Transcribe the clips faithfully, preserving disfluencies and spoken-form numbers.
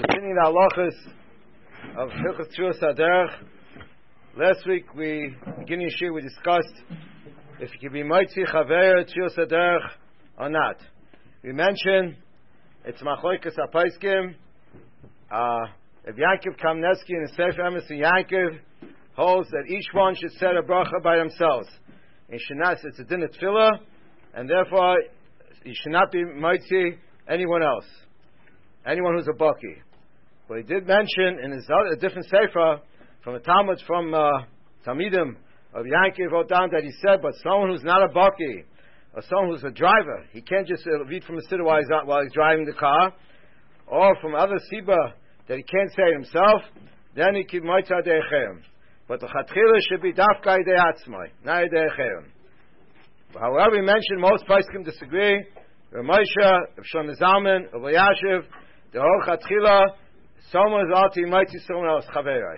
Continuing the halachas of Hilchos Tfilas HaDerech. Last week we, beginning of year, we discussed if you can be Moitzi Chaver Tfilas HaDerech or not. We mentioned it's Machlokes HaPoskim. Uh, if Yaakov Kamneski in the Sefer Emerson Yaakov holds that each one should say a bracha by themselves. In Shanas it's a din of tefillah, and therefore you should not be Moitzi anyone else, anyone who's a baki. But he did mention in his other, a different sefer from a Talmud from uh, Talmidim of Yankee wrote down that he said, but someone who's not a baki or someone who's a driver, he can't just uh, read from a siddur while he's not, while he's driving the car, or from other siba that he can't say it himself. Then he keep moitza deichem. But the chatchila should be dafkai deatzmai, not deichem. However, we mentioned most poskim disagree. Rav Moshe, Rav Shlomo Zalman, Rav Yashiv, the whole chatchila. Someone is alti mighty, someone else chaverai.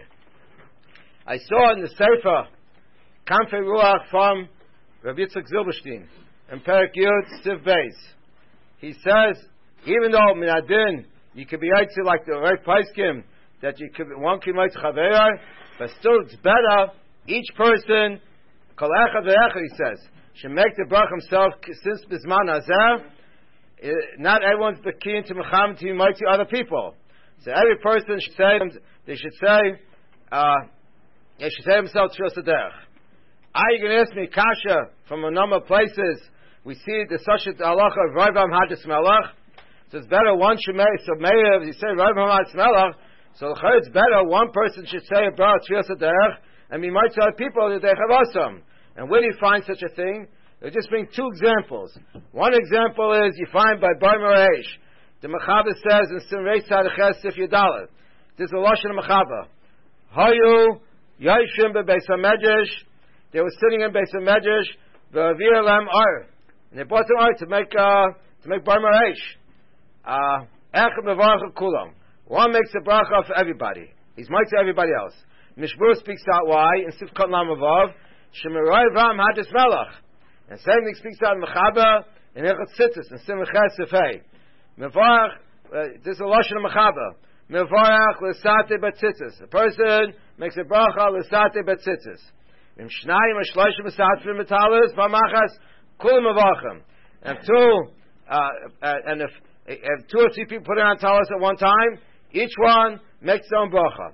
I saw in the sefer Kamfei Ruach from Rabbi Yitzchak Zilberstein in Perek Yud Siv Beis. He says, even though minadin you could be yaitzi like the right poskim that you could one could mighty chaverai, but still it's better each person kol echad ve'echad, he says, should make the brach himself since bisman hazeh. Not everyone's the key into mecham to mighty other people. So every person should say, they should say, uh, they should say themselves Tfilas HaDerech. Are you going to ask me, Kasha, from a number of places, we see the such a halacha of Rav Hadis Melech. So it's better one should make, so maybe you say Rav Hadis Melech, so it's better one person should say about Tfilas HaDerech, and we might tell people that they have awesome. And where do you find such a thing? I'll just bring two examples. One example is you find by Bar Moreish. The Mechaba says in Simrei Tzadches Sif Yudalet. This is a Lashon Mechaba. Hayu Yashim beBeis HaMedrash. They were sitting in Beis HaMedrash. V'avir lem ar. And they brought them ar to make uh, to make Bar Moreish. Echem mevarach kulam. One makes a bracha for everybody. He's might to everybody else. Mishbur speaks out why in Sifkat Lamavav. Shemeroi Ram Hadis Melech. And same thing speaks out in Mechaba in Echad Sittis in Simches Sifei. Mevarach, uh, this is a lashon mechaba. Mevarach l'sate betzitzis. A person makes a bracha l'sate betzitzis. Im shnayim ashloshim esatrim metalis v'machas kul mevarachim. And two, uh, uh, and if, if two or three people put it on talis at one time, each one makes their own bracha.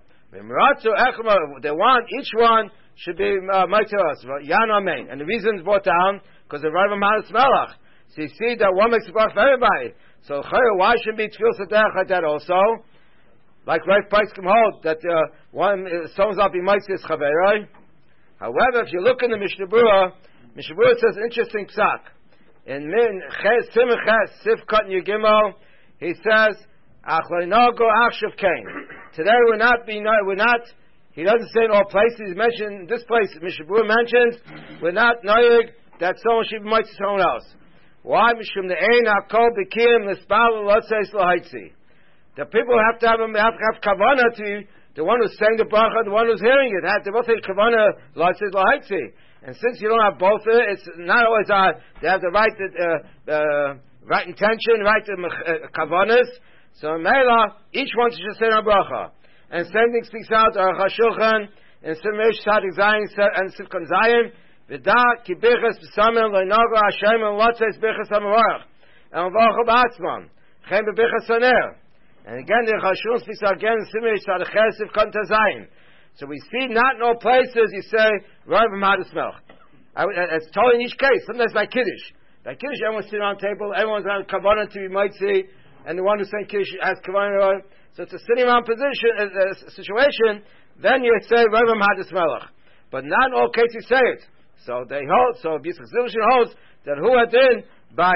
They want each one should be ma'iteras yan amen. And the reason is brought down because of Rav Hadis Melech. So you see that one makes a bracha for everybody. So why shouldn't be Tfilas HaDerech like that also? Like Rav Poskim hold that uh, one uh, someone's not be Maitzis Chaveroi. However, if you look in the Mishnah Berurah, Mishnah Berurah says interesting psak. In Min Ches Simon Ches Sif Kat Yigimel, he says Achleinago Achshav Kain. Today we're not being we're not. He doesn't say in all places. He mentioned this place. Mishnah Berurah mentions we're not noyig that someone should be Maitzis someone else. Why? Mishum the ein hakol bekim l'spal l'otzeis l'haitzi. The people have to have, have, have kavanah to the one who's saying the bracha, the one who's hearing it. Have to both say kavanah l'otzeis l'haitzi. And since you don't have both, it's not always uh, they have the right uh, uh, right intention, right uh, kavanas. So Mela, each one should say a bracha. And same thing speaks out Aruch HaShulchan in Simesh Tzadik Zayin and Sifkan Zayin. V'da ki birchas b'samen le'nago Hashem and l'otzeis birchas ha'mevarach and l'varach ba'atzman chem b'birchas haner. And again the Chashul speaks out again in Simei Tzadches Sifkan Tazayin. So we see not in all places you say Rav Hadis Melech. It's totally in each case. Sometimes by Kiddush. By Kiddush everyone's sitting on the table, everyone's on kavanah to be mighty, and the one who's saying Kiddush has kavanah. So it's a sitting around position, a, a situation. Then you say Rav Hadis Melech. But not in all cases you say it. So they hold. So Yitzchak Zilberstein holds that who had in by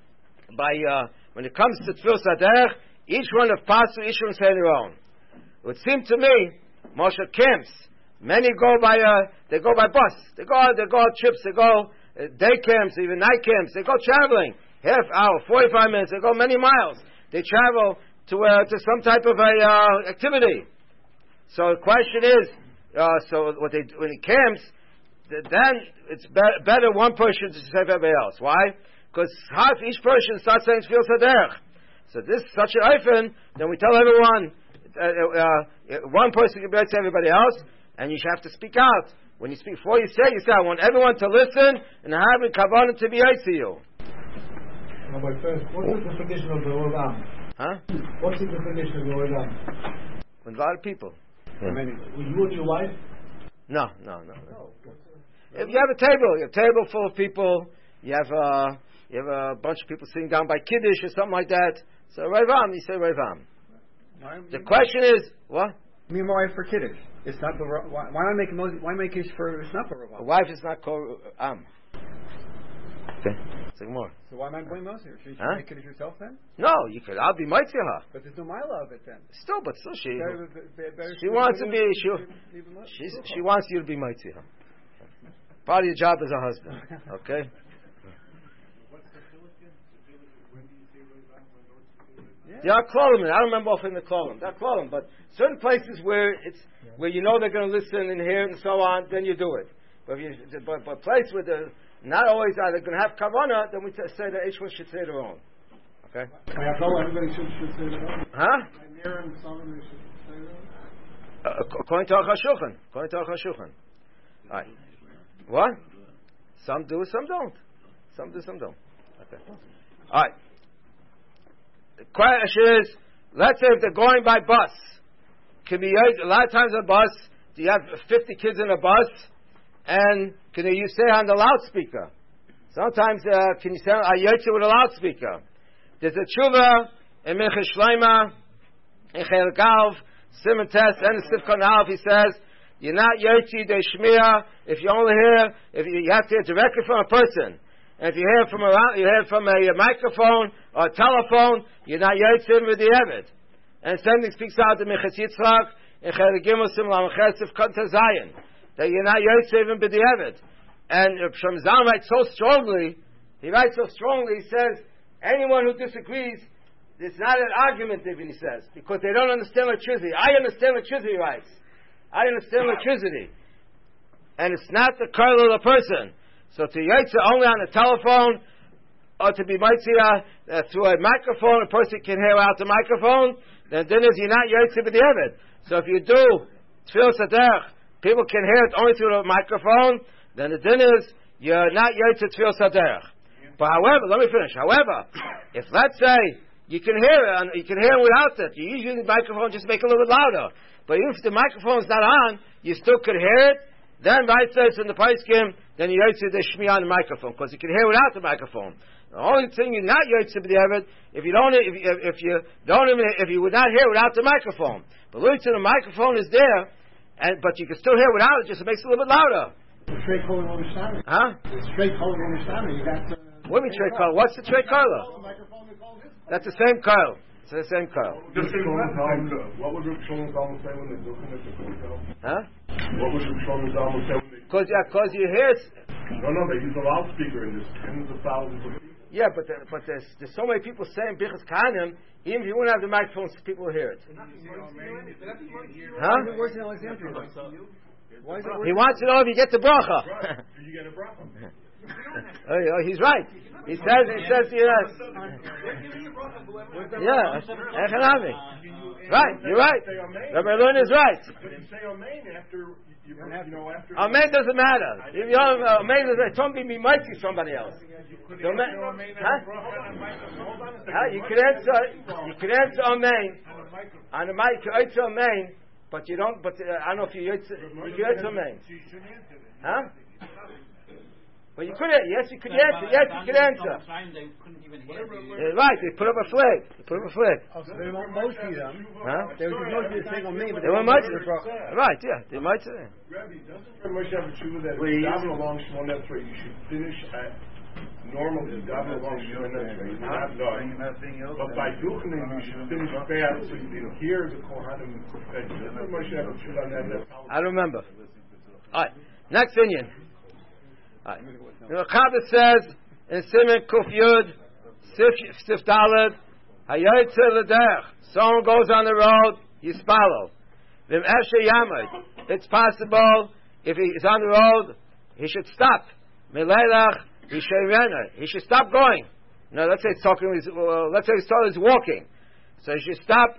by uh, when it comes to Tfilas HaDerech, each one of pasu, each one say their own. It would seem to me, Moshe camps. Many go by uh, they go by bus. They go they go on trips. They go uh, day camps, even night camps. They go traveling half hour, forty-five minutes. They go many miles. They travel to uh, to some type of a uh, activity. So the question is, uh, so what they when it camps. Then it's be- better one person to say everybody else. Why? Because half each person starts saying Tfilas HaDerech. So this is such an oifen, then we tell everyone, uh, uh, one person can be to everybody else, and you should have to speak out. When you speak, before you say, you say, I want everyone to listen and have a kavanah to be out to you. No, but first, what is the tradition of the Olam? Huh? What is the tradition of the Olam? With a lot of people. Yeah. I mean, with you and your wife? No, no, no. no. If you have a table, you have a table full of people, you have uh, you have a bunch of people sitting down by Kiddush or something like that. So Revam, you say Revam. The question is, what? Me and my wife for Kiddush. It's not the why, why not make why make Kiddush for it's not for Revam? A wife is not called Am. Okay, say more. So why am I blaming Moses here? Should you huh? make Kiddush yourself then? No, you could. I'll be mighty her. But there's no mila of it then. Still, but still, she better, better, better she wants to be she she's, she wants you to be mighty her. Part of your job as a husband. Okay. There are kolim. I don't remember offering the kolim. There are kolim, but certain places where it's where you know they're going to listen and hear and so on, then you do it. But if you, but, but place where they're not always are they going to have kavanah, then we t- say that each one should say their own. Okay. Everybody should, should say their own. Huh? Near some of them should say their own. Uh, according to Aruch HaShulchan. According to Aruch HaShulchan. All right. What? Some do, some don't. Some do, some don't. Okay. All right. The question is, let's say if they're going by bus, can be a lot of times on a bus, do you have fifty kids in a bus, and can you say on the loudspeaker? Sometimes uh, can you say a yotze with a loudspeaker? There's a tshuva in Minchas Shleima, in Chelik Aleph, Siman Tes, and Sifkon Aleph. He says you're not yotze de shmiya if you only hear if you, you have to hear directly from a person. And if you hear from a you hear from a, a microphone or a telephone, you're not yotzim with the Eved. And same thing speaks out to Minchas Yitzchak in Chelik Gimel Simlam Chetzif Kanta Zayin that you're not yotzim with the Eved. And Shlomo Zalman writes so strongly. He writes so strongly. He says anyone who disagrees, it's not an argument. Even he says because they don't understand electricity. I understand electricity. He writes, I understand electricity, and it's not the kernel of the person. So to yotze only on the telephone, or to be mitzvah uh, through a microphone, a person can hear out the microphone, then then is you're not yotze with the Eved. So if you do tefillah saderech, people can hear it only through the microphone, then the din is you're not yotze tefillah saderech. But however, let me finish. However, if let's say you can hear it, and you can hear it without it, you use the microphone just to make it a little bit louder. But even if the microphone is not on, you still could hear it. Then right says in the Paiskim, then you yotze the shmiya on the microphone because you can hear without the microphone. The only thing you're not yotze with the Eved if you don't if you, if you don't even if you would not hear without the microphone. But look, the microphone is there, and but you can still hear without it. Just it makes it a little bit louder. Straight color understanding. Huh? Straight color understanding. You got. Uh, what do you mean straight color? What's the straight color? That's the same color. It's the same color. What would Shlomo Zalman say when they're looking at the hotel? Huh? What would Shlomo Zalman say when they? Because yeah, because you hear. No, no, they use a loudspeaker and there's tens of thousands of people. Yeah, but there, but there's there's so many people saying Birchas Kahanim, even if you wouldn't have the microphones, people will hear it. Huh? Worse than Alexandria. Why is it worse? He wants to know if you get the bracha. Right. Do you get a bracha? oh, oh, he's right. He says he says yes. Yeah, economic. Right, you're right. Rabbi Elon is right. But you say amen after you, you know after. Amen doesn't matter. If you don't, uh, amen is like don't be me might see somebody else. You amen, huh? Huh? You can answer. You can answer amen on the mic. You answer amen, but you don't. But uh, I don't know if you answer. You can answer amen. Huh? But you could, yes, you could answer. Yes, you could answer. They couldn't even hear you. Yeah, right, they put up a flag. They put up a flag. Oh, so they won't mostly them. Huh? They were mostly saying on me, but they they were won't mostly. mostly. Right, yeah, they might say. Rabbi, doesn't Moshe have a tshuva that if you daven along Shemon Esrei, you should finish at normally daven along Shemon Esrei. No, but by Duchenim, you should finish fast so you can hear the Kohanim. Doesn't Moshe have a tshuva on that? I don't remember. All right, next Inyan. Right. The Chabad says in Siman Kuf Yud Sif Daled Hayotze L'derech. Someone goes on the road, Yispalo. V'im Eshe Yamad. It's possible if he is on the road, he should stop. Melelach Yishayrenah. He should stop going. No, let's say he's talking. Uh, let's say he's, he's walking, so he should stop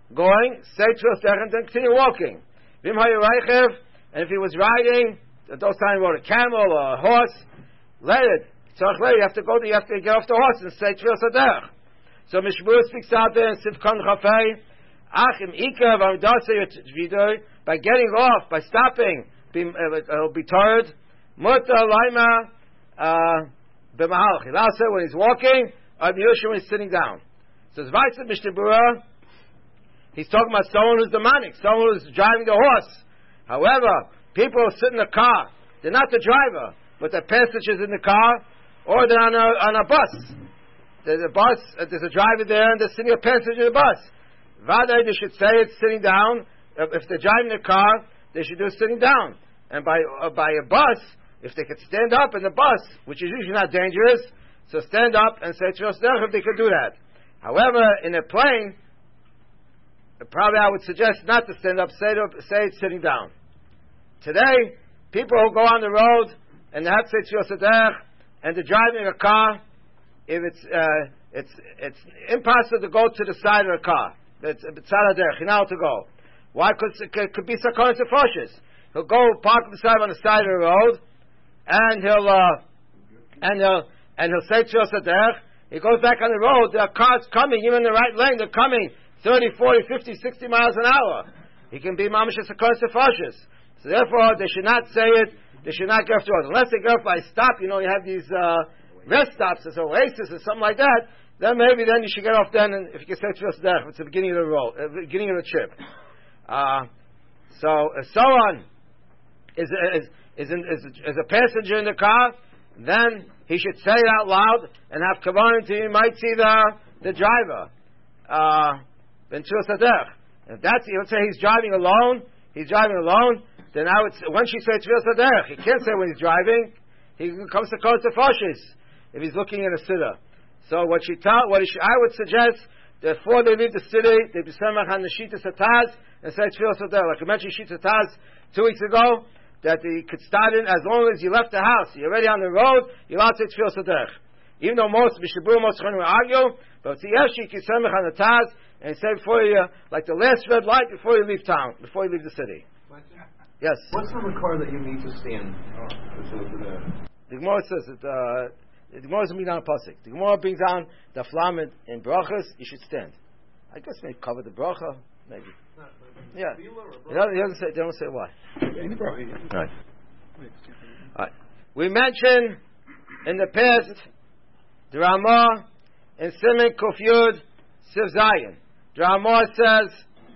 going, say Tfilas Derech, and then continue walking. Vim Hayu Reichev, and if he was riding, at those times he rode a camel or a horse, let it. Tzarech let, you have to go, you have to get off the horse and say Tfilas Derech. So Mishmur speaks out there in Sivkon Chafei, Ach im Ika v'amdasei by getting off, by stopping, be, uh, uh, be tired. Muta Laima b'mahal. Chilal said when he's walking, or Yusha when he's sitting down. So it's Vaisa Mishnah Berurah. He's talking about someone who's demonic, someone who's driving the horse. However, people who sit in the car, they're not the driver, but the passengers in the car, or they're on a, on a bus. There's a bus, uh, there's a driver there, and there's sitting a passenger in the bus. Vada, they should say it's sitting down. If they're driving the car, they should do sitting down. And by uh, by a bus, if they could stand up in the bus, which is usually not dangerous, so stand up and say Tfilas Derech if they could do that. However, in a plane, probably I would suggest not to stand up, say, to, say it's sitting down. Today, people who go on the road and they have to say Tfilas Derech and they're driving a car, if it's uh, it's it's impossible to go to the side of the car. It's B'tzad HaDerech, you're not to go. Why? Because it could, could be Sakonis Nefashis. He'll go park himself on the side of the road, and he'll uh, and he'll and he'll say Tfilas Derech. He goes back on the road. There are cars coming, even in the right lane. They're coming thirty, forty, fifty, sixty miles an hour. He can be mamish Sakonis Nefashis. So therefore, they should not say it. They should not get off the road unless they get off by stop. You know, you have these uh, rest stops as oasis or something like that. Then maybe then you should get off then, and if you can say Tfilas Derech, it's the beginning of the road, uh, beginning of the trip. Uh, so uh, so on is is is, in, is is a passenger in the car, then he should say it out loud and have kavanah until you might see the the driver. Then Tfilas Derech. If that's, let's say he's driving alone, he's driving alone. Then I would say, when she says Tfilas Derech, he can't say when he's driving. He comes to Kodesh Fashis if he's looking in a sitter. So what she taught, what she, I would suggest, before they leave the city, they be semach on the Shitas Hataz and say Tfilas Derech. Like I mentioned Shitas Hataz two weeks ago, that he could start in as long as you left the house, you're already on the road, you're allowed to say Tfilas Derech. Even though most Mishabur, most Chanim will argue, but see, yes, you can semach on the Taz and say before you, like the last red light before you leave town, before you leave the city. Yes. What's the car that you need to stand? Oh, the Gemara says that uh, the Gemara doesn't bring down a pasuk. The Gemara brings down the flam in, in brachas. You should stand. I guess maybe cover the bracha, maybe. Yeah. He doesn't say. They don't say why. Right. Right. We mentioned in the past the Ramah in Siman Kuf Yud Siv Zayin. The Ramah says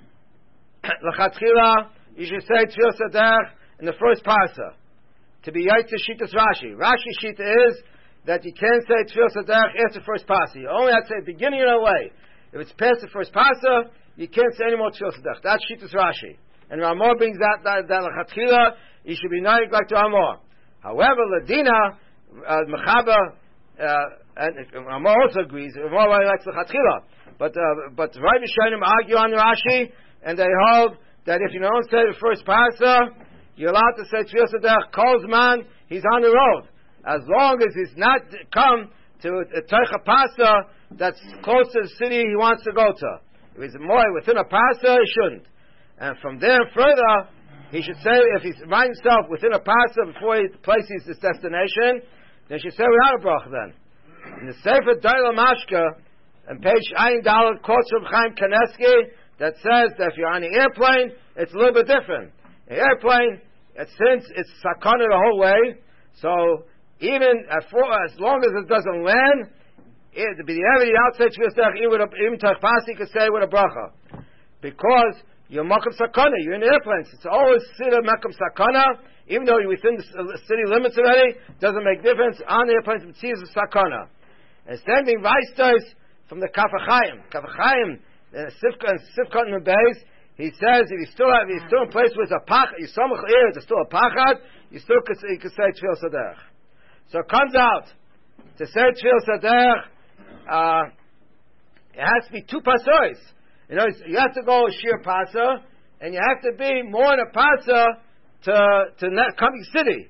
l'chatchila you should say Tfilas Derech in the first parsa to be Yaitz Shitas Rashi. Rashi Shita is that you can't say Tfilas Derech after the first parsa. You only have to say at the beginning of the way. If it's past the first parsa, you can't say any more Tfilas Derech. That's Shitas Rashi. And Ramah brings that that that l'chatchila you should be naik like the Ramah. However, Ladina uh, Mechaba uh, and Ramah also agrees. Ramah likes l'chatchila, but uh, but Rav Yishayim argue on Rashi, and they hold that if you don't say the first parsa, you're allowed to say Tfilas Derech Kolzman, he's on the road. As long as he's not come to a Teicha Parsa that's close to the city he wants to go to. If he's more within a Parsa, he shouldn't. And from there further, he should say, if he's right himself within a Parsa before he places his destination, then he should say without a bracha then. In the Sefer Daila Mashka, on page Ayin Daled, quotes from Chaim Kaneski, that says that if you're on the airplane, it's a little bit different. The airplane, it, since it's sakana the whole way, so even for, as long as it doesn't land, it be the every outside even Tachpasi could say with a bracha, because you're makam sakana, you're in the airplane. It's always sida makam sakana, even though you're within the city limits already, doesn't make difference. On the airplane, it sees the sakana. And standing Weistais from the Kafachayim, Kafachayim. In Sifkat in the base, he says if you still have, if you're still in place with a pach, you samach ear, there's still a pachad, you still could, you could say Tfilas Derech. So it comes out to say Tfilas Derech, uh, it has to be two pasois. You know, you have to go a sheer pasa, and you have to be more in a pasa to to not coming city.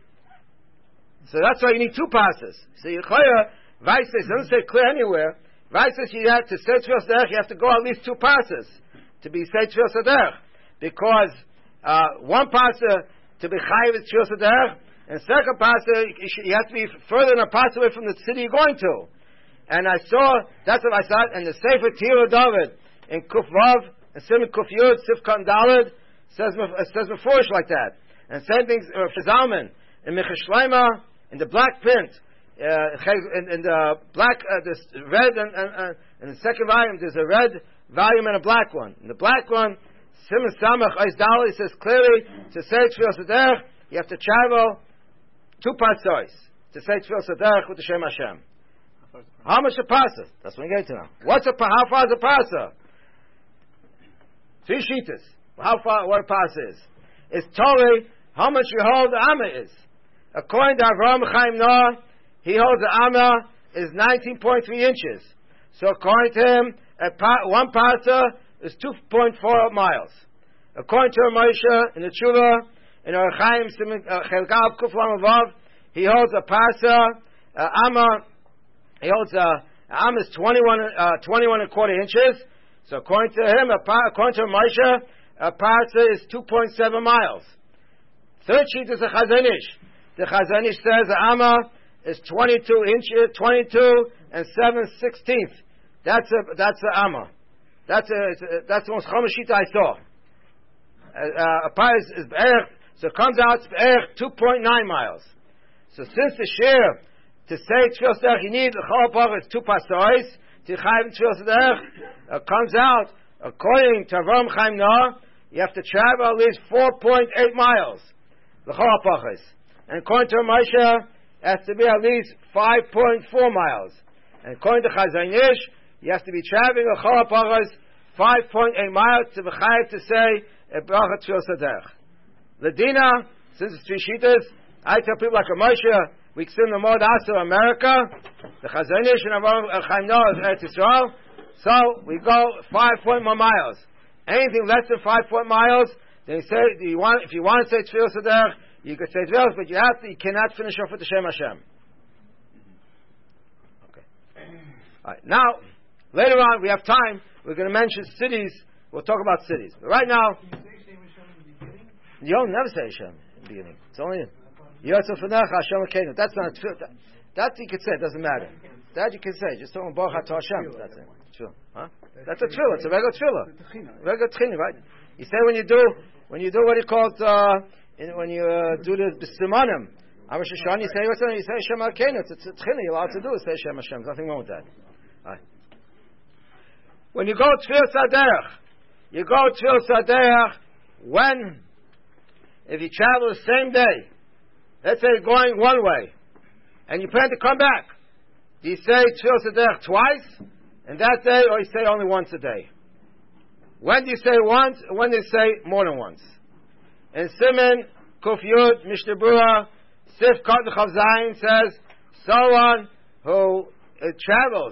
So that's why you need two pasas. So you clear, Vice says, doesn't say clear anywhere. Right says you have to say Tfilas Derech, you have to go at least two passes. to be say Tfilas Haderech, because uh, one pastor to be chayiv is Tfilas Haderech, and second pastor you have to be further than a pastor away from the city you're going to. And I saw, that's what I saw, and the Sefer Tira David in Kuf Vav and Simon Kuf Yud Sifkan Daled says says before like that. And same thing uh, for Zalman in Mechashleima in the black print, uh, in, in the black, uh, this red, and, and, and in the second volume there's a red volume and a black one. In the black one, Simon Samach Eis Daled says clearly to say Tfilas Haderech you have to travel two pasois to say Tfilas Haderech with the Shem Hashem. How much a pasa? That's what we get to now. What's a how far is a pasa? Three sheetas. How far? What a pasa is? It's totally how much you hold the amma is. According to Avraham Chaim Noah, he holds the amma is nineteen point three inches. So according to him, a pa- one pasa is two point four miles. According to Moshe in the Tshuva in Or Chaim Chelgav Kuflam Avav, he holds a pasa, uh, amma. He holds a uh, am is twenty-one, uh, twenty-one and a quarter inches. So according to him, a par, according to Moshe, a parsa is two point seven miles. Third sheet is a Chazon Ish. The Chazon Ish says the amma is twenty-two inches, twenty-two and seven sixteenths. That's a that's the amma. That's a that's the most common sheet I saw. Uh, a par is, is be'erech, so it comes out be'erech two point nine miles. So since the share to say Tfilas Haderech, you need the Chol Pach is two pasois. To Chayiv Tfilas Haderech uh, comes out according to Avraham Chaim Noah, you have to travel at least four point eight miles. The Chol Pach is, and according to Moshe, it has to be at least five point four miles. And according to Chazon Ish, you have to be traveling the Chol Pach is five point eight miles to be Chayiv to say a bracha Tfilas Haderech. Ladina, since it's three shittas, I tell people like a Moshe. We extend the Mod Asa America, the Chazon Ish and Avraham Chaim Noah is Eretz Yisrael. So we go five point more miles. Anything less than five point miles, then you say, do you want, if you want to say Tfilas Haderech, you could say Tfilas, but you have to, you cannot finish off with the Shem Hashem. Okay. All right. Now, later on, we have time. We're going to mention cities. We'll talk about cities. But right now, you don't never say Hashem in the beginning. It's only That's not a tefillah. That, that you could say, it doesn't matter. That you can say, just talking about Baruch Hashem. That's it. Tefillah. Huh? That's a tefillah. It's a regular tefillah. Regular tefillah, right? You say when you do, when you do what he calls, uh, in, when you uh, do the simanim, Rosh Hashanah, you say what's you say Hashem Alkeinu. It's a tefillah. You're allowed to do is say Hashem Hashem. There's nothing wrong with that. All right. When you go Tfilas Haderech, you go Tfilas Haderech when, if you travel the same day. Let's say you're going one way, and you plan to come back. Do you say Tfilas Haderech twice, and that day, or you say only once a day? When do you say once, and when do you say more than once? And Simon, Kuf Yud, Mishnah Berurah, Sif Kot Chav Zayin says, someone who uh, travels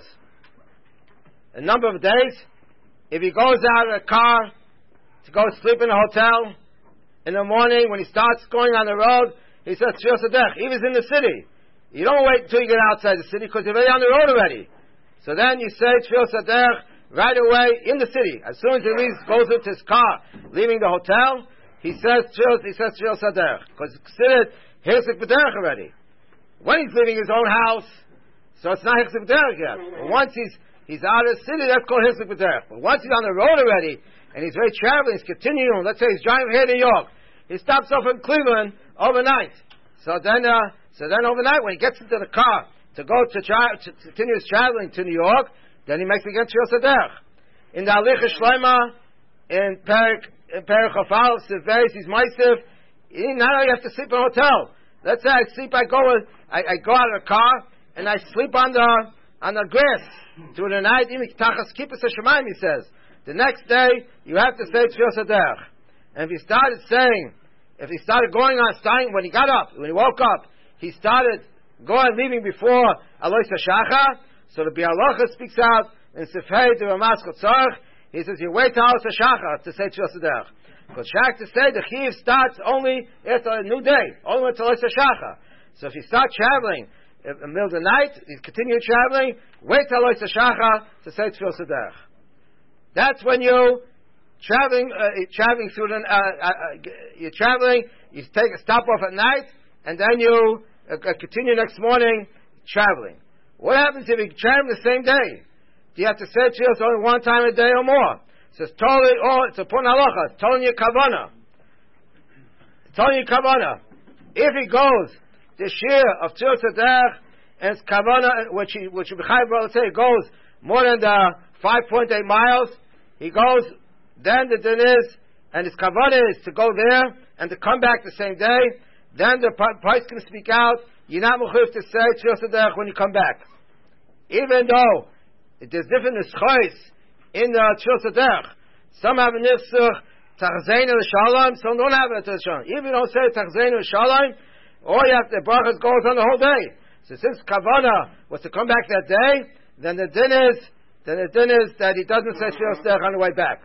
a number of days, if he goes out of the car to go sleep in a hotel, in the morning, when he starts going on the road, he says Tfilas Haderech. He was in the city. You don't wait until you get outside the city because you're already on the road already. So then you say Tfilas Haderech right away in the city. As soon as he leaves, goes into his car, leaving the hotel, he says Tfilas, he says Tfilas Haderech because it's considered Hirsik B'derech already. When he's leaving his own house, so it's not Hirsik B'derech yet. But once he's he's out of the city, that's called Hirsik B'derech. But once he's on the road already and he's very traveling, he's continuing. Let's say he's driving here to New York. He stops off in Cleveland overnight. So then, uh, so then overnight, when he gets into the car to go to, tra- to continue his traveling to New York, then he makes again Tfilas Haderech. In the Alicha Shleima, in Perik, in Perik Chafal, Sivbeis, he's Meisiv. Now you have to sleep in a hotel. Let's say I sleep, I go, I, I go out of the car and I sleep on the on the grass through the night. Even Tachas Kippus Hashemayim, he says. The next day you have to say Tfilas Haderech. And if he started saying, if he started going on, starting when he got up, when he woke up, he started going, leaving before Alois HaShachar. So the Bialocha speaks out in Sifhei de Ramas Chotzarech. He says, you wait till Alois HaShachar to say Tfilas Haderech. Because Shach to say the Chiv starts only after a new day, only until Alois HaShachar. So if you start traveling in the middle of the night, you continue traveling, wait till Alois HaShachar to say Tfilas Haderech. That's when you traveling, uh, traveling through the, uh, uh, you're traveling, you take a stop off at night, and then you uh, continue next morning traveling. What happens if you travel the same day? Do you have to say tefillah only one time a day or more? So it's totally, oh, it's a pun halacha. It's telling you kavana. It's telling you kavana. If he goes the shir of tefillah saderech and it's kavana, which he, which B'chai brother say goes more than the five point eight miles, he goes. Then the din is, and his kavana is to go there and to come back the same day. Then the price can speak out. You're not mechuyev to say tefillah saderech when you come back, even though there's different nischos in the tefillah saderech. Some have a nifsuch tachzeinu l'shalom, some don't have it l'shalom. Even if you don't say tachzeinu l'shalom, all you have the brachas goes on the whole day. So since kavana was to come back that day, then the din is, then the din is that he doesn't say tefillah saderech on the way back.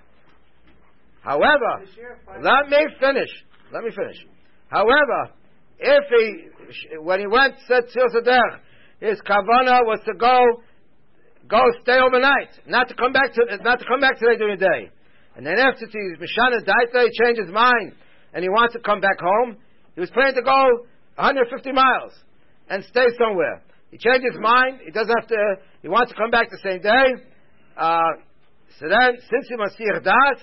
However, let me finish. Let me finish. However, if he, when he went said tefillah saderech, his kavana was to go, go stay overnight, not to come back to, not to come back today during the day. And then after he's mishana daita, he changed his mind and he wants to come back home. He was planning to go one hundred fifty miles and stay somewhere. He changed his mind. He doesn't have to. He wants to come back the same day. Uh, so then, since he must see das,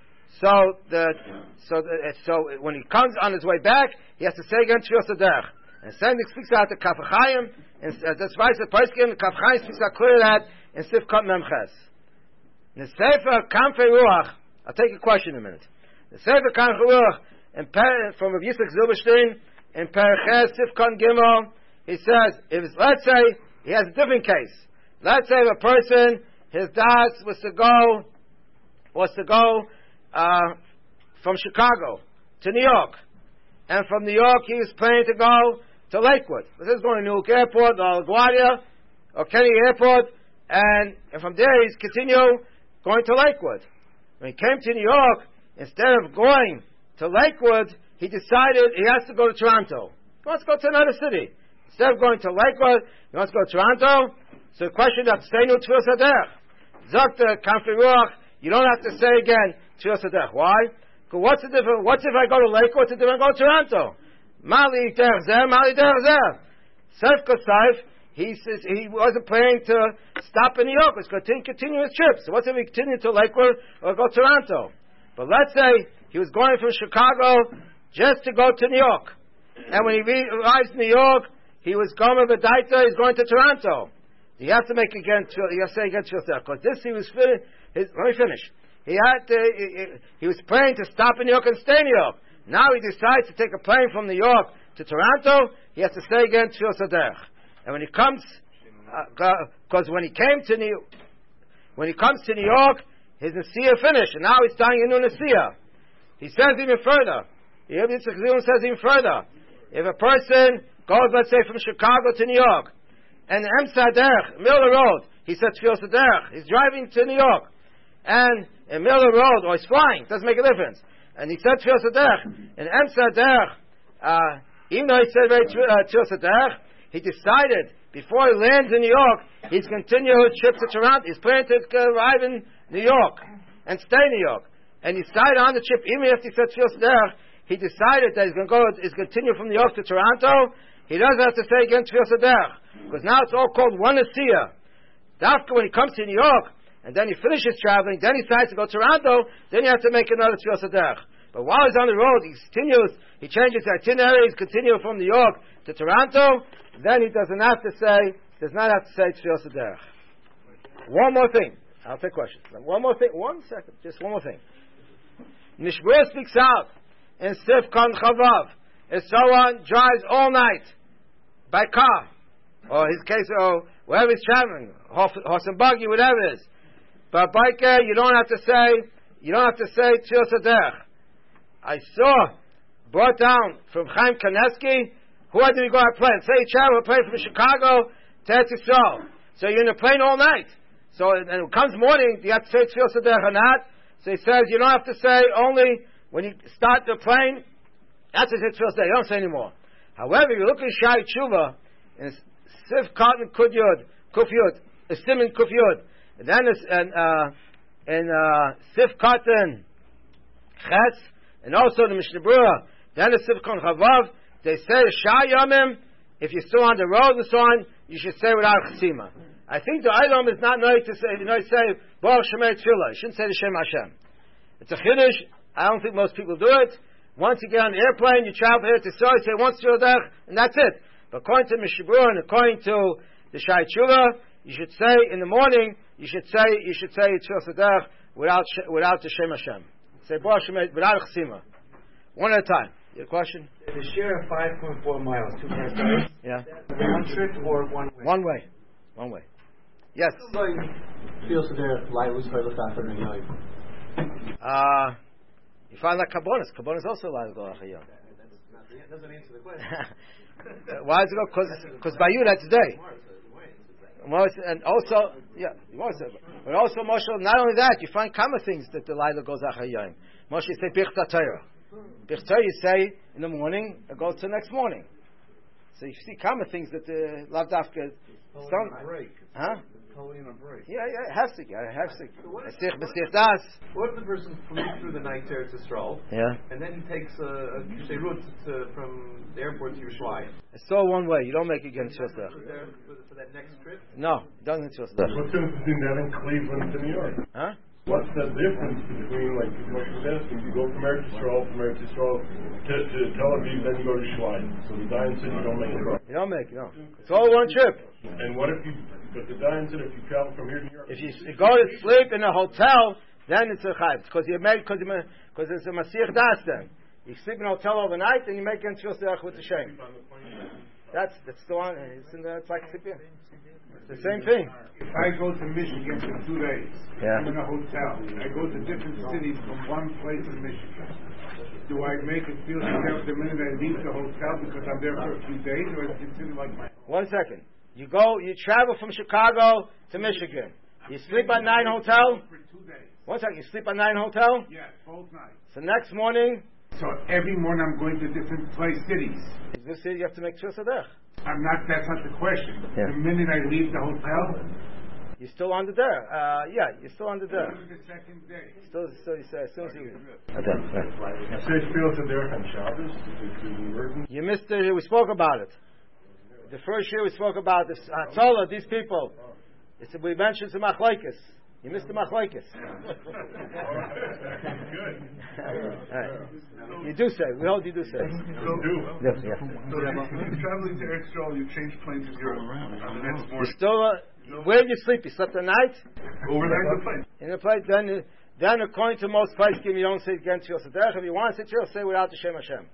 so the so the, so when he comes on his way back, he has to say again tefillah saderech. And same thing speaks out to Kaf Chaim, and uh, that's why the Poskim Kaf Chaim speaks out clear that in Sifkat Memches. In the Sefer Kamfei Ruach, I'll take a question in a minute. The Sefer Kamfei Ruach in per, from Rav Yitzchak Zilberstein in Perches Sifkat Gimel, he says, if it's, let's say he has a different case. Let's say if a person his das was to go was to go uh, from Chicago to New York, and from New York he was planning to go to Lakewood. This is going to Newark Airport or LaGuardia or Kennedy Airport, and, and from there he's continue going to Lakewood. When he came to New York, instead of going to Lakewood, he decided he has to go to Toronto. He wants to go to another city. Instead of going to Lakewood, he wants to go to Toronto. So the question is, stay no tefillah saderech. Zok the Kamfei Ruach, you don't have to say again tefillah saderech. Why? Because what's the difference? What's if I go to Lakewood? What's the difference? I go to Toronto. Mali derech zeh, mali derech zeh. Sef Kosayf, he says he wasn't planning to stop in New York. He was going to continue his trip. So what's if he continued to Lakewood or go to Toronto? But let's say he was going from Chicago just to go to New York. And when he re- arrives in New York, he was going with a daita, he's going to Toronto. You have to make again, you have to say again yourself, because this he was, his, let me finish. He had to, he, he was planning to stop in New York and stay in New York. Now he decides to take a plane from New York to Toronto, he has to say again tefillah saderech. And when he comes, because uh, when he came to New, when he comes to New York, his Nasiya finished, and now he's starting a new Nasiya. He says even further. The Rebbe Yitzchak Zilberstein says even further. If a person goes, let's say, from Chicago to New York, and Em Saderech, Miller Road, he said tefillah saderech. He's driving to New York, and in Miller Road, or he's flying, doesn't make a difference. And he said tefillah saderech. And Em Saderech, uh, even though he said very tefillah saderech, he decided before he lands in New York, he's continuing his trip to Toronto. He's planning to arrive in New York and stay in New York. And he decided on the trip, even after he said tefillah saderech, he decided that he's going to go, he's going to continue from New York to Toronto. He doesn't have to say again tefillah saderech, because now it's all called one Nasiya. After when he comes to New York, and then he finishes traveling, then he decides to go to Toronto, then you have to make another tefillah saderech. But while he's on the road, he continues, he changes the itinerary, he's continuing from New York to Toronto, then he doesn't have to say, does not have to say tefillah saderech. One more thing. I'll take questions. One more thing. One second. Just one more thing. Nishbur speaks out in Sifkan Chavav. If someone drives all night by car, or his case, or wherever he's traveling, horse, horse and buggy, whatever it is. But biker, you don't have to say, you don't have to say tefillah saderech. I saw brought down from Chaim Kaneski. Who did he go on a plane? Say he traveled a plane from Chicago to Eretz Yisrael. So you're in a plane all night. So and it comes morning, do you have to say tefillah saderech or not? So he says you don't have to say only when you start the plane. That's what it feels. You don't say anymore. However, if you look at Shai Tshuva in Sif Cotton Kudyud, Kufyud, Siman Kufyud, and then it's and uh, in uh, Sif Cotton Ches, and also the Mishnah Berurah, then the Sivkon Chavav, they say Shah Yomim, if you're still on the road and so on, you should say without Chesima. I think the Eilam is not known to say, you know, say, Baruch Shemei Tefillah. You shouldn't say the Shem Hashem. It's a Chiddush. I don't think most people do it. Once you get on the airplane, you travel here to Israel, you say once you're there, and that's it. But according to Mishnah Berurah and according to the Shai Tshuva, you should say in the morning, you should say, you should say Tefillah Saderech without, without the Shem Hashem. Say Baruch Shemei, without Chesima. One at a time. Your question? The share of five point four miles, two times days. Yeah. One trip or one way? One way. One way. Yes. Feels there, light was for the factor in the Uh, you find that Kabbonis. Kabbonis also allowed to go Achayom. That doesn't answer the question. Why is it go? Because by you that's day. And also, yeah, but also Moshe. Not only that, you find common things that the Laila goes Achayom. Moshe say Bichta Torah. Bichta you say in the morning, it goes to the next morning. So you see common things that the uh, Lavdafka. Some break. Huh? Totally in a break. Yeah, yeah, it has to. Yeah, it has to. Mesich Mesich Das. What if the person flew through the night there to stroll? Yeah. And then he takes a, a route to, from the airport to Yerushalayim. It's still one way. You don't make it against yourself. For, for that next trip? No, it doesn't yourself. What's the difference between that and Cleveland to New York? Huh? What's the difference between, like, what you're asking? You go from Eretz Yisrael, from Eretz Yisrael to, to Tel Aviv, then you go to Shvaim. So the Dayan said you don't make it. You don't make it, no. It's all one trip. And what if you, but the Dayan said if you travel from here to New York. If you go to sleep in a hotel, then it's a chayv. Because you made, because because it's a masich das then. You sleep in a hotel overnight, and you make it Tefillah Saderech with the shame. That's, that's the one, it's, in the, it's like sleeping. It's the same thing. If I go to Michigan for two days, yeah. I'm in a hotel. I go to different cities from one place in Michigan. Do I make it feel safe the minute I leave the hotel because I'm there for a few days, or is it considered like my? One second. You go. You travel from Chicago to Michigan. You sleep at Nine Hotel. For two days. One second. You sleep at Nine Hotel. Yes, both nights. So next morning. So every morning I'm going to different place cities. This city you have to make Tefillah Saderech. I'm not. That's not the question. Yeah. The minute I leave the hotel, you're still under there. Uh, yeah, you're still under there. the second day. Still, still, you say as soon as you. Okay. Right. You say Tefillah Saderech on Shabbos. You missed it. We spoke about it. The first year we spoke about this. Hatzolah, these people. It's, we mentioned the machlokes. You missed the machlokes. Good. You do say. We hold you do say. So do. Yes, yeah. So if you're traveling to Eretz Yisrael, you change planes to Europe on the next You morning. still. Uh, where did you sleep? You slept at night. Overnight in the plane. In the plane. Then, then according to most places, you don't say against Tefillah Saderech. If you want to say Tefillah, say without the Shem Hashem.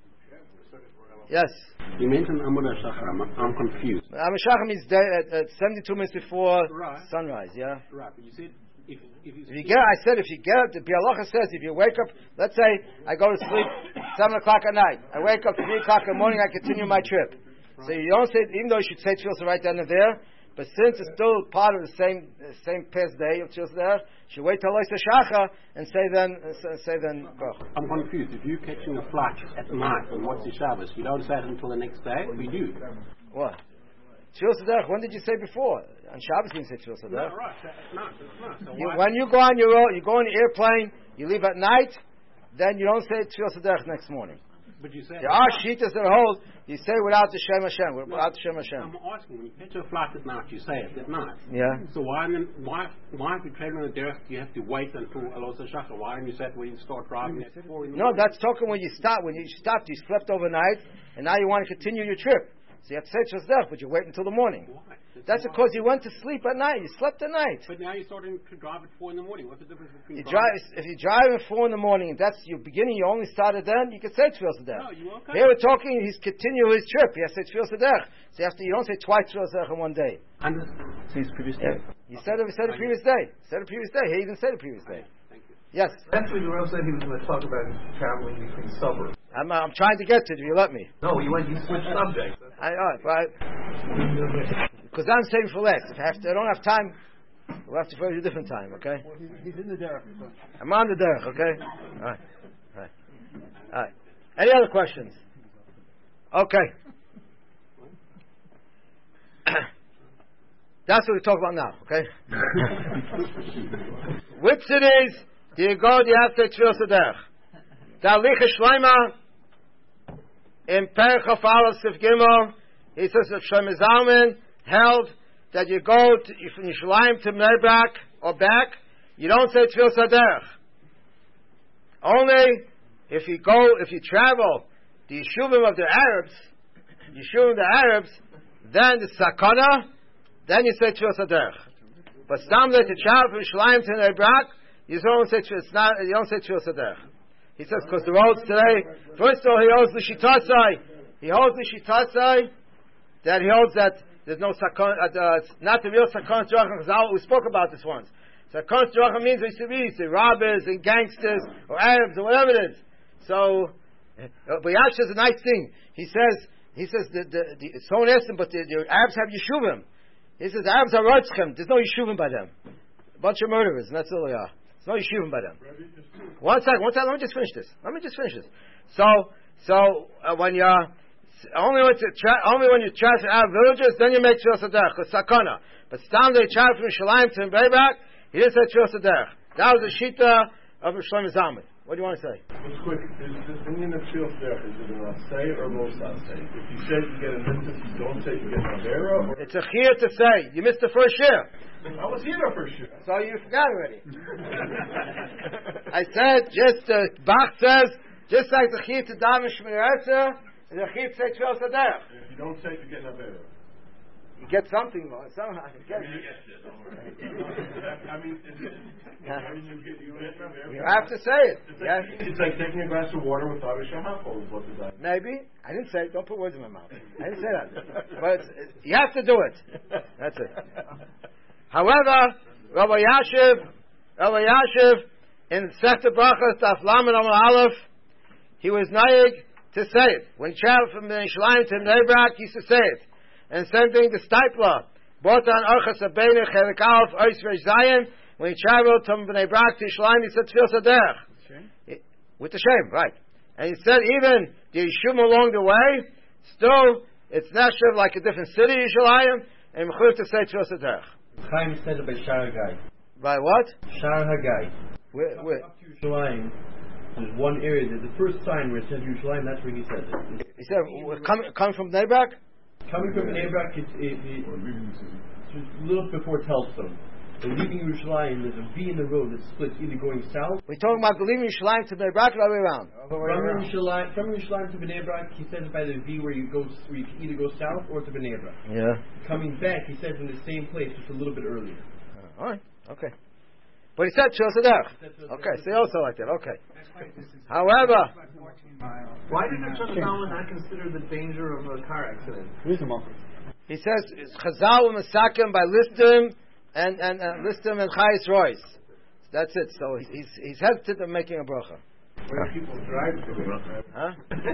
Yes. You mentioned Amud HaShachar. I'm, I'm confused. Amud HaShachar means day, at, at seventy-two minutes before right. sunrise. Yeah. Right. But you said if if you, if you get, I said if you get up, the Bialacha says if you wake up, let's say I go to sleep seven o'clock at night, I wake up three o'clock in the morning, I continue my trip. Right. So you don't say, even though you should say Tefillah right then and there, but since it's still part of the same uh, same past day of Tefillah there, you should wait till Lois Shachar and say then uh, say then. I'm confused. If you're catching a flight at night on Motzei Shabbos, you don't say it until the next day. We do. What? Tefillah Saderech, when did you say before? On Shabbos you didn't say Tefillah Saderech. No, right. It's not. It's not. So you, when you go on your road, you go on the airplane, you leave at night, then you don't say Tefillah Saderech next morning. But you said there are shitas that hold. You say without the Shem Hashem, without the Shem Hashem. I'm asking, when you catch a flight at night, you say it at night. Yeah. So why then, why why if you travel on the derech, you have to wait until Elos HaShachar? Why don't you say it when you start driving at four in the No, morning? that's talking when you stop. When you stopped, you slept overnight, and now you want to continue your trip. So you have to say Tefillah, but you wait until the morning. Why? That's why. because you went to sleep at night. You slept at night. But now you're starting to drive at four in the morning. What's the difference between You drive, if you drive at four in the morning, that's your beginning, you only started then, you can say Tefillah Saderech. No, you okay. Here we're talking, he's continuing his trip. He has to say Tefillah Saderech. So you, have to, you don't say twice Tefillah Saderech in one day. Under since previous day. Yeah. You said it, you said the previous day. You said the previous day. He even said the previous day. Thank you. Yes. Actually, the Rav said he was going to talk about traveling between suburbs. I'm, uh, I'm trying to get to it if you let me. No, you went, you switched subjects. I, all right, but because I'm saving for last. If I, have to, I don't have time, we'll have to find a different time, okay? Well, he's, he's in the derech. I'm on the derech, okay? All right. All right. All right. Any other questions? Okay. That's what we talk about now, okay? Which cities do you go, do you have to Tefillah Saderech? the Alicha Shleima in Perich of Aleph Sif Gimel, he says that Shlomo Zalman held that you go to, from Yerushalayim to Bnei Brak or back, you don't say Tfilas HaDerech. Only if you go, if you travel the Yeshuvim of the Arabs, Yeshuvim of the Arabs, then the Sakana, then you say Tfilas HaDerech. But Stamle to travel from Yerushalayim to Bnei Brak, you don't say it's not. You don't say Tfilas HaDerech. He says because the roads today. First of all, he holds l'shitasai. He holds l'shitasai that he holds that there's no sakon. Uh, not the real sakon drachim. We spoke about this once. Sakon drachim means we see robbers and gangsters or Arabs or whatever it is. So, uh, but Yash is a nice thing. He says. He says the the, the someone asked him, but the, the Arabs have yeshuvim. He says the Arabs are rotzchem. There's no yeshuvim by them. A bunch of murderers, and that's all they are. No yeshuvim by them. One second, one second. Let me just finish this. Let me just finish this. So, so uh, when you only when you tra- only when you travel out of villages, then you make Tfilas HaDerech, because sakana. But stand they travel from Yerushalayim to Bnei Brak, he didn't say Tfilas HaDerech. That was the shita of Shlomo Zalman. What do you want to say? What's quick? Is this Indian of Tfilas HaDerech, is it an asay or lo asay? If you say you get a mitzvah, you don't say you get an avera. It's a chiyah to say. You missed the first year. I was here the first year. So you forgot already. I said, just, uh, Bach says, just like the chiyah to daven Shmir Etzer, the chiyah to say Tfilas HaDerech. If you don't say it, you get an avera. You get something, somehow. You get I mean, I mean, is it, I mean, you get, you get an avera. You have to say it. It's, Yeah. like, it's like taking a glass of water without a shahafol, is what does that mean? Maybe. I didn't say it. Don't put words in my mouth. I didn't say that. But it's, it's, you have to do it. That's it. However, Rabbi Yashiv, Rabbi Yashiv, in Sefta Brachas, Daf Lamed Amar Aleph, he was naig to say it. When he traveled from Yerushalayim to Bnei Brak, he used to say it. And same thing, the Stipler, brought on Orchas Abbeinu, Chelik Aleph, Ois Reish Zayin, when he traveled from Bnei Brak to Yerushalayim, he said Tfilas HaDerech. With the shame, right. And he said even the Yeshuvim along the way, still, it's Neshev like a different city, Yerushalayim, and Mechuyev to say Tfilas HaDerech. Chaim said it by Shar Hagai. By what? Shar Hagai. Where, where? Up to Yerushalayim, there's one area, there's the first sign where it says Yerushalayim, that's where he says it. He said, coming come from Bnei Brak? Coming from Bnei Brak, it's, it, it, it's a little before Telstone. And leaving Yerushalayim, there's a V in the road that splits, either going south. We're talking about leaving Yerushalayim to Bnei Brak, or the other way around? From Yerushalayim, from Yerushalayim to Bnei Brak, he says it by the V where you go, where you can either go south or to Bnei Brak. Yeah. Coming back, he says in the same place, just a little bit earlier. Uh, all right. Okay. But he said Tfilas HaDerech. Okay. So he also like that. Okay. However, why did Shlomo Zalman not consider the danger of a car accident? he says Chazal Masakim by Listim and and uh, Listim and Chayis Royce. That's it. So he's he's hesitant of making a bracha. Where people drive to it. Huh?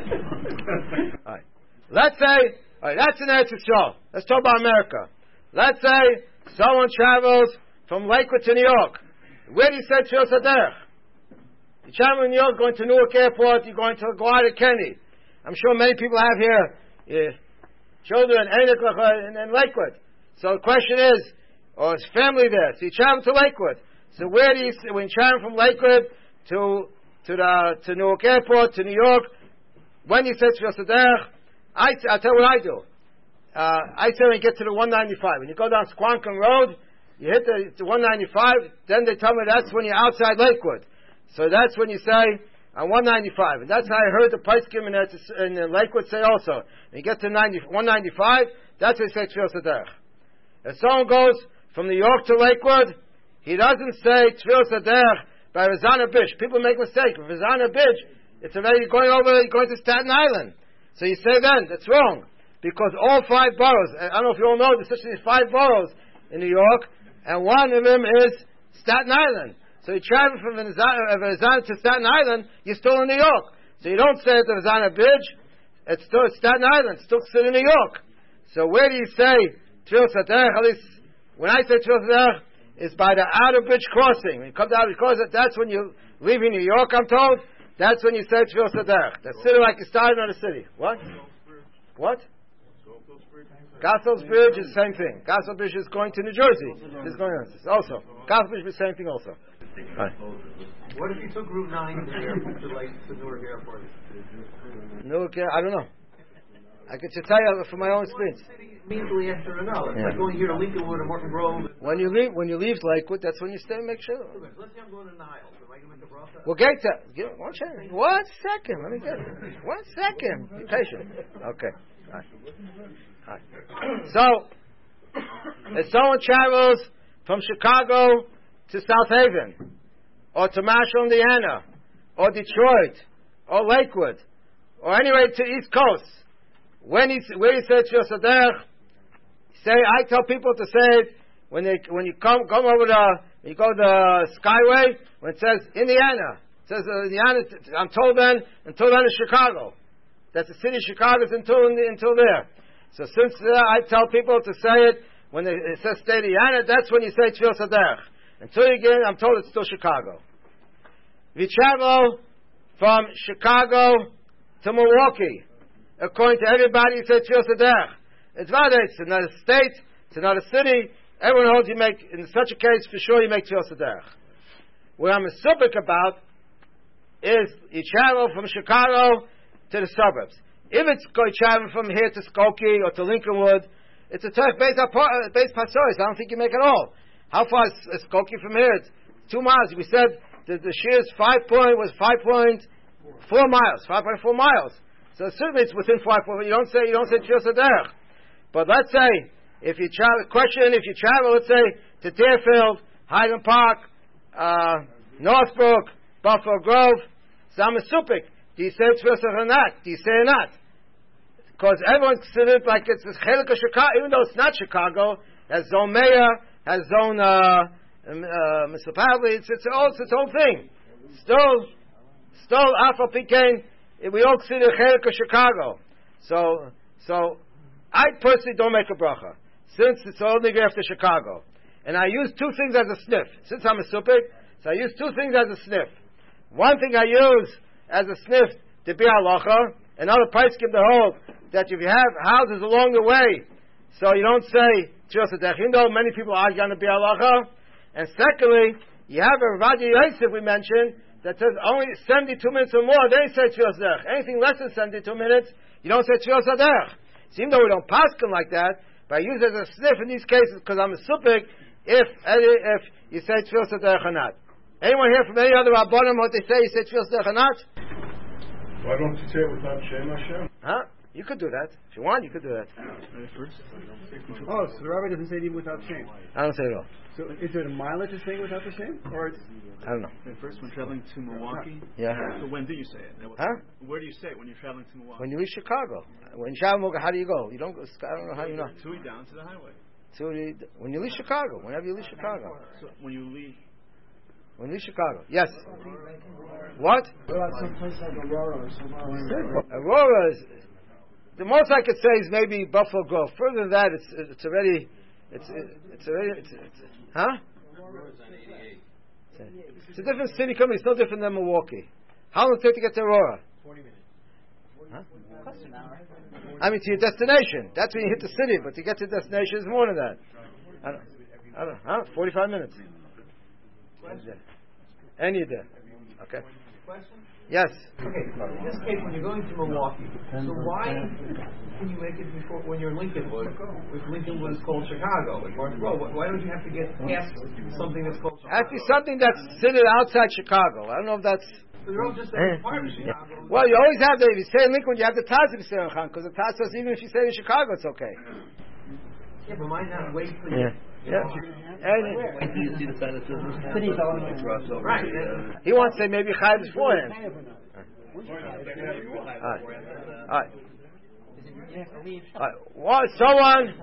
All right. Let's say, all right, that's an Eretz Yisrael. Let's talk about America. Let's say someone travels from Lakewood to New York. Where do you say Tfilas HaDerech? You travel in New York, going to Newark Airport, you're going to LaGuardia Kennedy. I'm sure many people have here uh, children in, in Lakewood. So the question is, or is family there? So you travel to Lakewood. So where do you, when you travel from Lakewood to to the to Newark Airport to New York, when you say Tfilas HaDerech, I I'll tell you what I do. Uh, I say when you get to the one ninety-five, when you go down Squantum Road, you hit the, the one ninety-five. Then they tell me that's when you're outside Lakewood. So that's when you say on one ninety-five, and that's how I heard the Paiskim in, in Lakewood say also. When you get to one ninety-five, that's when you say Tfilas HaDerech. If someone goes from New York to Lakewood, he doesn't say Tfilas HaDerech by Razana Bish. People make mistakes. With Razana Bish, it's already going over, going to Staten Island. So you say then, that's wrong. Because all five boroughs, I don't know if you all know, there's such as five boroughs in New York, and one of them is Staten Island. So you travel from Razana to Staten Island, you're still in New York. So you don't say at the Razana Bridge, it's still Staten Island, it's still still in New York. So where do you say Tfilas HaDerech? At least when I say Tfilas HaDerech, it's by the outer bridge crossing. When you come down the crossing, that's when you're leaving New York, I'm told. That's when you say Tfilas HaDerech. That's city like you started on the city. What? What? Goethals Bridge is the same thing. Goethals Bridge is going to New Jersey. It's going on. Also, Goethals Bridge is the same thing also. Right. What if you took Route nine to, the, to like to Newark Airport? Newark, I don't know. I can just tell you from my own experience. Immediately after another. It's Yeah. like going here to Lincolnwood or Morton Grove. When you leave, when you leave Lakewood, that's when you stay. Make sure. Let's say I'm going to Niles. Am I going to make a bracha? We'll get to give, one second. One second. Let me get it. One second. Be patient. Okay. All right. All right. So, if someone travels from Chicago to South Haven, or to Marshall, Indiana, or Detroit, or Lakewood, or anywhere to East Coast, when he when he says Tfilas Haderech, say I tell people to say it when they when you come come over the when you go to the Skyway, when it says Indiana, it says uh, Indiana. I'm told then until then is Chicago. That's the city of Chicago until until there. So since uh, I tell people to say it when it, it says state of Indiana, that's when you say Tfilas Haderech. Until you get, I'm told it's still Chicago. We travel from Chicago to Milwaukee. According to everybody, you say Tfilas Haderech. It's valid. It's another state. It's another city. Everyone holds you make, in such a case, for sure you make Tfilas Haderech. What I'm specific about is you travel from Chicago to the suburbs. If it's going traveling from here to Skokie or to Lincolnwood, it's a tough base base pasois. I don't think you make it all. How far is, is Skokie from here? It's two miles. We said that the shear's five point was five point four miles, five point four miles. So certainly it's within five point. You don't say you don't say Tfilas Haderech. But let's say if you travel, question if you travel, let's say to Deerfield, Highland Park, uh, Northbrook, Buffalo Grove, Samasupik. Do you say Tfilas Haderech or not? Do you say it or not? Because everyone considers it like it's a chelik of Chicago, even though it's not Chicago. Has its own mayor, has its own uh, uh, municipality. It's its own, it's its own thing. Still, still, Alpha Pekin. We all consider chelik of Chicago. So, so I personally don't make a bracha since it's only after Chicago, and I use two things as a sniff. Since I'm a supik, so I use two things as a sniff. One thing I use as a sniff to be halacha. Another price give the hold that if you have houses along the way, so you don't say Tfilas Haderech, even though many people are going to be halacha. And secondly, you have a Ravadia Yosef we mentioned that says only seventy-two minutes or more, they say Tfilas Haderech. Anything less than seventy-two minutes, you don't say Tfilas Haderech. So even though we don't paskin like that, but I use it as a sniff in these cases because I'm a supik if if you say Tfilas Haderech or not. Anyone here from any other Rabbanim what they say you say Tfilas Haderech or not? Why don't you say it without Shem Hashem? Huh? You could do that. If you want, you could do that. Oh, so the rabbi doesn't say it even without shame. I don't say it all. So is it a mileage to say without the shame? Or it's... I don't know. The first one traveling to Milwaukee? Yeah. So when do you say it? Huh? Where do you say it when you're traveling to Milwaukee? When you leave Chicago. When you travel, how do you go? You don't go, I don't know how you know. Tui down to the highway. So when you leave Chicago, whenever you leave Chicago. So when you leave... When you leave Chicago. Yes. What? What about some place like Aurora or somewhere? Aurora is, the most I could say is maybe Buffalo Grove. Further than that, it's it's already, it's it's already, it's, it's huh? It's a different city company. It's no different than Milwaukee. How long does it take to get to Aurora? Forty minutes. Huh? I mean, to your destination. That's when you hit the city. But to get to the destination is more than that. I don't, I don't know. Huh? Forty-five minutes. Any day. Okay. Question? Yes. Okay. In this case, when you're going to Milwaukee, so why can you make it before when you're in Lincolnwood? If Lincolnwood is called Chicago, and Martin Road, why don't you have to get past something that's called Chicago? Has to be something that's considered outside Chicago. I don't know if that's. So they're all just a part of Chicago. Well, you always have the. If you say in Lincoln, you have the Taz if you say in Chan, because the Taz says even if you say in Chicago, it's okay. Yeah, but why not wait for yeah. you? Yeah. And, you see the sign that says City's all in right. He wants to say maybe Chai beforehand. Alright. Alright. Alright. Well, someone,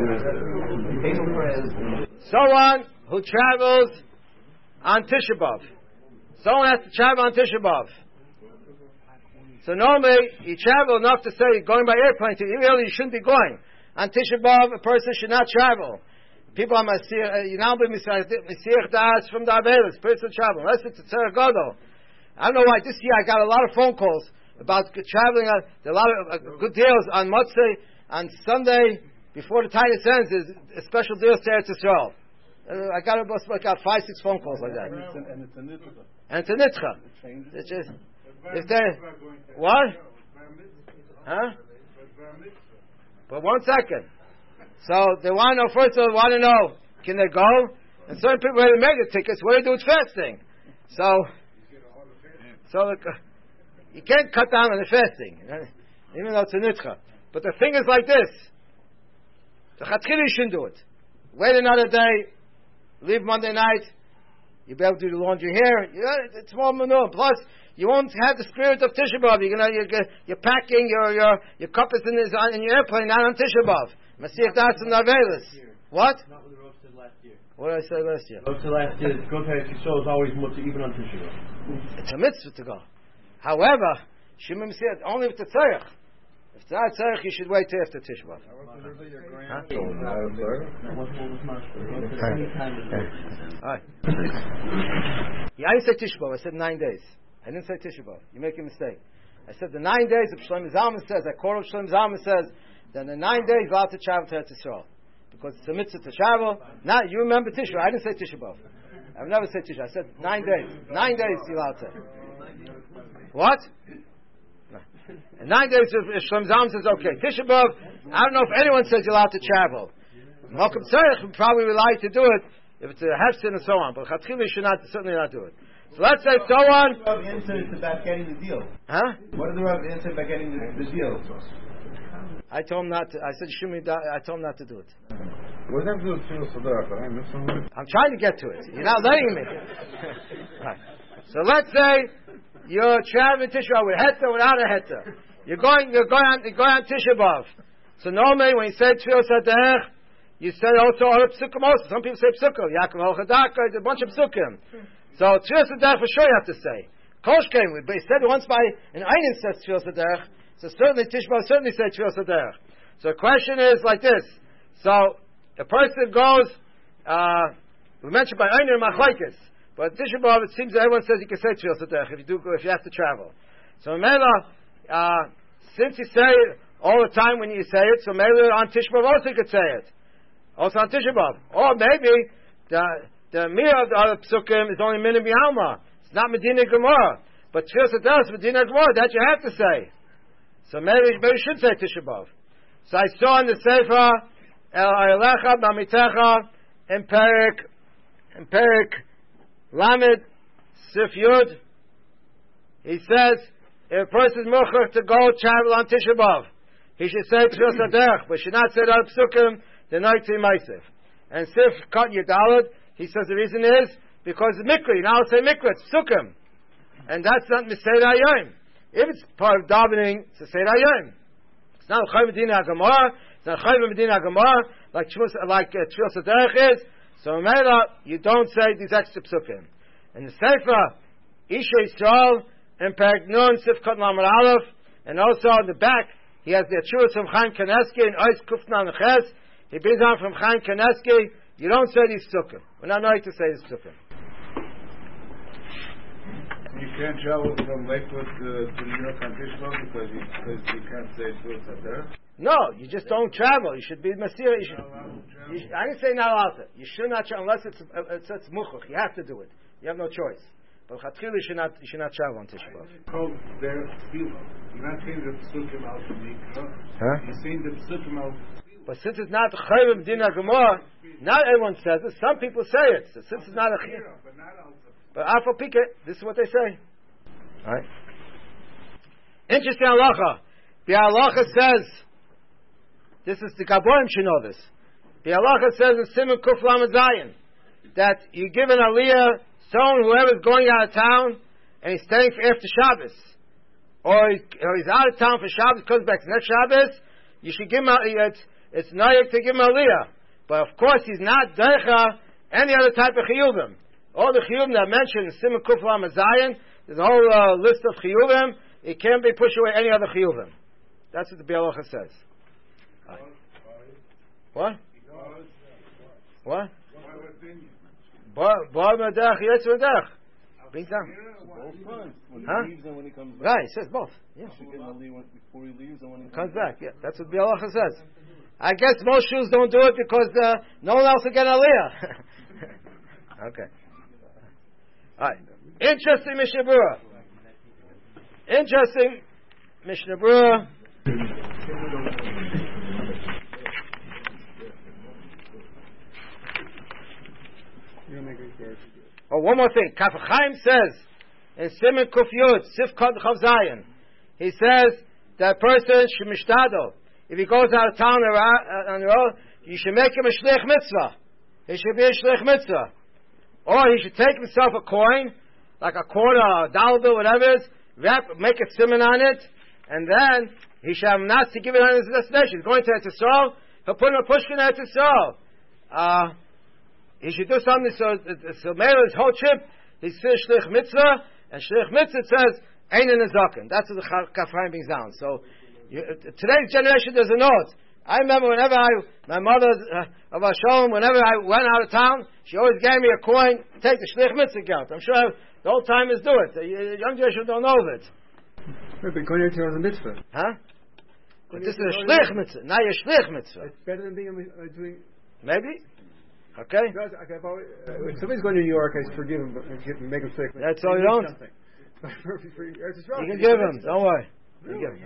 someone who travels on Tisha B'Av. Someone has to travel on Tisha B'Av. So normally, you travel enough to say going by airplane to really you shouldn't be going. On Tisha B'Av, a person should not travel. People are Masir, you now be Masir Das from the Avelis, person travel, unless it's a Tzara Gadol. I don't know why this year I got a lot of phone calls about traveling. Uh, there are a lot of uh, good deals on Motzei, on Sunday, before the Titus ends, there's a special deal to Eretz Yisrael. Uh, I got about I got five, six phone calls like that. And it's a nitcha. And it's a nitcha. It's just if they what? Huh? But one second. So they want to know first of all, want to know can they go? And certain people have mega tickets. What do they do with fasting? So, so the, you can't cut down on the fasting, even though it's a nitcha. But the thing is like this: the chatchila you shouldn't do it. Wait another day. Leave Monday night. You'll be able to do the laundry here. You know, it's more manure. Plus, you won't have the spirit of Tisha B'Av. You're gonna, you're, you're packing your your your cup is in, on, in your airplane, not on Tisha B'Av. Mashiach das and Navelis. What? Not what the roast did last year. What did I say last year? Roast did last year. Go to Yisrael is always mutter even on Tisha B'Av. It's a mitzvah to go. However, Shimon said only with the tzarech. If it's not tzarech, you should wait till after Tisha B'Av. Huh? Alright. Yeah, I didn't say Tisha B'Av. I said nine days. I didn't say Tisha B'Av. You're making a mistake. I said the nine days of Shlomo Zalman says, I quote Shlomo Zalman says, then the nine days allowed to travel to Eretz Yisrael. Because it's a mitzvah to travel. Now, you remember Tisha B'Av. I didn't say Tisha B'Av. I've never said Tisha B'Av. I said nine days. Nine days you're allowed to. What? No. And nine days of Shlomo Zalman says, okay. Tisha B'Av, I don't know if anyone says you're allowed to travel. Malcolm Tzarech would probably rely to do it if it's a hefsin and so on. But Chatchila should not, certainly not do it. So let's say so on. What are the answers about getting the deal? Huh? What are the Rav answers about getting the, the deal? I told him not to. I said, Shumi, I told him not to do it. What does that do with Tfilas Haderech? I'm trying to get to it. You're not letting me. Right. So let's say you're traveling Tisha B'Av with heta, without a heta. You're going, you're going on, you're going on Tisha B'Av. So normally when you say Tfilas Haderech, you say also other psukim also. Some people say psukim. Yaakov Al-Chadaka, there's a bunch of psukim. So Tfilas Haderech for sure you have to say. Kosh came with, but he said once by an Einin says Tfilas Haderech. So certainly Tisha B'Av certainly said Tfilas Haderech. So the question is like this. So a person goes, uh, we mentioned by Einin and Machlokes, but Tisha B'Av it seems that everyone says you can say Tfilas Haderech if you do if you have to travel. So Mela, uh, since you say it all the time when you say it, so maybe on Tisha B'Av also you could say it. Also on Tisha B'Av. Or maybe the the Mir of the other Psukim is only Min B'Alma. It's not Medina Gemara. But Tfilas Haderech is Medina Gemara. That you have to say. So maybe, maybe you should say Tisha B'Av. So I saw in the Sefer, El Ayalecha B'Amitecha, in Perik, in Perik, Lamed, Sif Yud, he says, if a person is muchach to go travel on Tisha B'Av, he should say Tfilas Haderech, but should not say the Psukim, the night to Maisif. And Sif Kat Yudalad, he says the reason is because it's Mikra. You now say Mikra, it's Psukim. And that's not Misei Hayom. If it's part of davening, it's a Seder Hayom. It's not Chayv Medina Gemara. It's not Chayv Medina Gemara like like uh, Tfilas Haderech is. So Mela, you don't say these extra psukim. In the Sefer, Isha Yisrael and Perek Nun Sifkat Lamed Aleph, and also on the back he has the Achuras from Chaim Kaneski and Ois Kufna Neches. He brings on from Chaim Kaneski. You don't say these psukim. We're not knowing to say these psukim. You can't travel from Lakewood to, to New York on Tisha B'Av because you, because you can't say Tfilas Haderech? No, you just don't travel. You should be Masir. You should, you should, I didn't say not allowed to. You should not travel unless it's it's, it's muchach. You have to do it. You have no choice. But Chatchila, you should not you should not travel on Tisha B'Av. Called their tefillah. You're not saying the psukim out from Mikra. Huh? You're saying the psukim out. But since it's not Chayv Medina Gemara, not everyone says it. Some people say it. So since it's not a But not also. But Alpha Pika, this is what they say. All right. Interesting halacha. The halacha says, this is the Gaboim should know this. The halacha says in Simon Kuf Lamed Zayin that you give an aliyah, someone whoever's going out of town and he's staying for after Shabbos, or, he, or he's out of town for Shabbos, comes back to next Shabbos, you should give him a, it's, it's nayak to give him aliyah. But of course he's not deicha any other type of chiyuvim. All the chiyuvim that I mentioned in Simon Kuf Lamed Zayin, there's a whole uh, list of chiyuvim. It can't be pushed away any other chiyuvim. That's what the Bialacha says. Right. What? What? Bar Madach, Yetz Madach. Brings down. Huh? Right, it says both. Yeah. Before he leaves and when he comes back. Yeah, that's what Bialacha says. I guess most Jews don't do it because uh, no one else will get Aliyah. Okay. All right. Interesting Mishnah Berurah. Interesting Mishnah Berurah. Oh, one more thing. Kaf Chaim says in Siman Kuf Yud Sif Kod Chav Zayin, he says that person should mishtadel. If he goes out of town on the road, you should make him a shlich mitzvah. He should be a shlich mitzvah. Or he should take himself a coin, like a quarter, or a dollar bill, whatever it is, wrap, make a simon on it, and then he should have not to give it on his destination. He's going to Eretz Yisrael, he'll put him a pushkin at Eretz Yisrael. Uh, he should do something so, so maybe his whole trip, he's finished shlich mitzvah, and shlich mitzvah says, Ein in a zaken. That's what the Kaf Chaim brings down. So, you, today's generation doesn't know it. I remember whenever I, my mother uh, of Hashem, whenever I went out of town, she always gave me a coin, take the shlich mitzvah account. I'm sure the old timers do it. The young generation don't know of it. But going to the mitzvah. Huh? But this is a shlich mitzvah, not a shlich mitzvah. It's better than being uh, doing. Maybe. Okay. Because, okay, always, uh, when somebody's going to New York, I forgive him, but make him sick. That's all you don't. You can give him. Don't worry. You give him.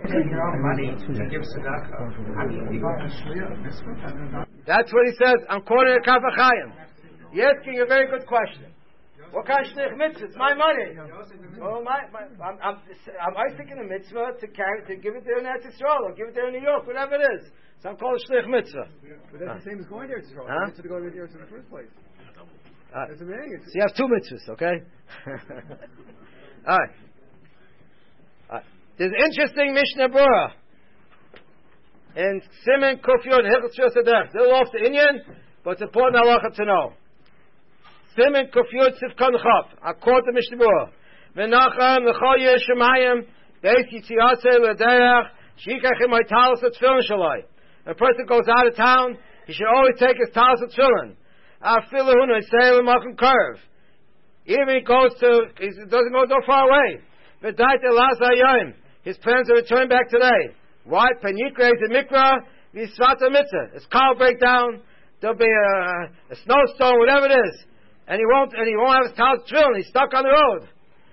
That's what he says. I'm quoting a Kaf Chaim. You're asking a very good question. What kind of shlich mitzvah? It's my money. Well, my, my, I'm, I'm, I'm I thinking a mitzvah to carry, to give it there in Eretz Yisrael, or give it there in New York, whatever it is. So I'm called shlich mitzvah. But that's huh? the same as going there to Yisrael. Huh? To go to Eretz in the first place. Uh, that's amazing. So you have two mitzvahs, okay? All right. All right. There's an interesting Mishnah Berurah in Siman Kuf Yud Hilchos Shus Haderech. It's a little off the Inyan, but it's important halacha to know. Siman Kuf Yud Sif Kon Chav. I quote the Mishnah Berurah. V'nachem l'chol yeh shemayim beis yitziasei l'derech shikachim ha'talis ha'tfilin shalai. A person goes out of town, he should always take his talis ha'tfilin. Afilu hu noisei l'makom karev. Even if he goes to, he doesn't go so far away. V'dait elas ha'yom. His plans to return back today. Why? Penikra is a mikra, v'svata mitzvah. His car will break down, there'll be a, a snowstorm, whatever it is. And he won't, and he won't have his talis ha'tfilin. He's stuck on the road.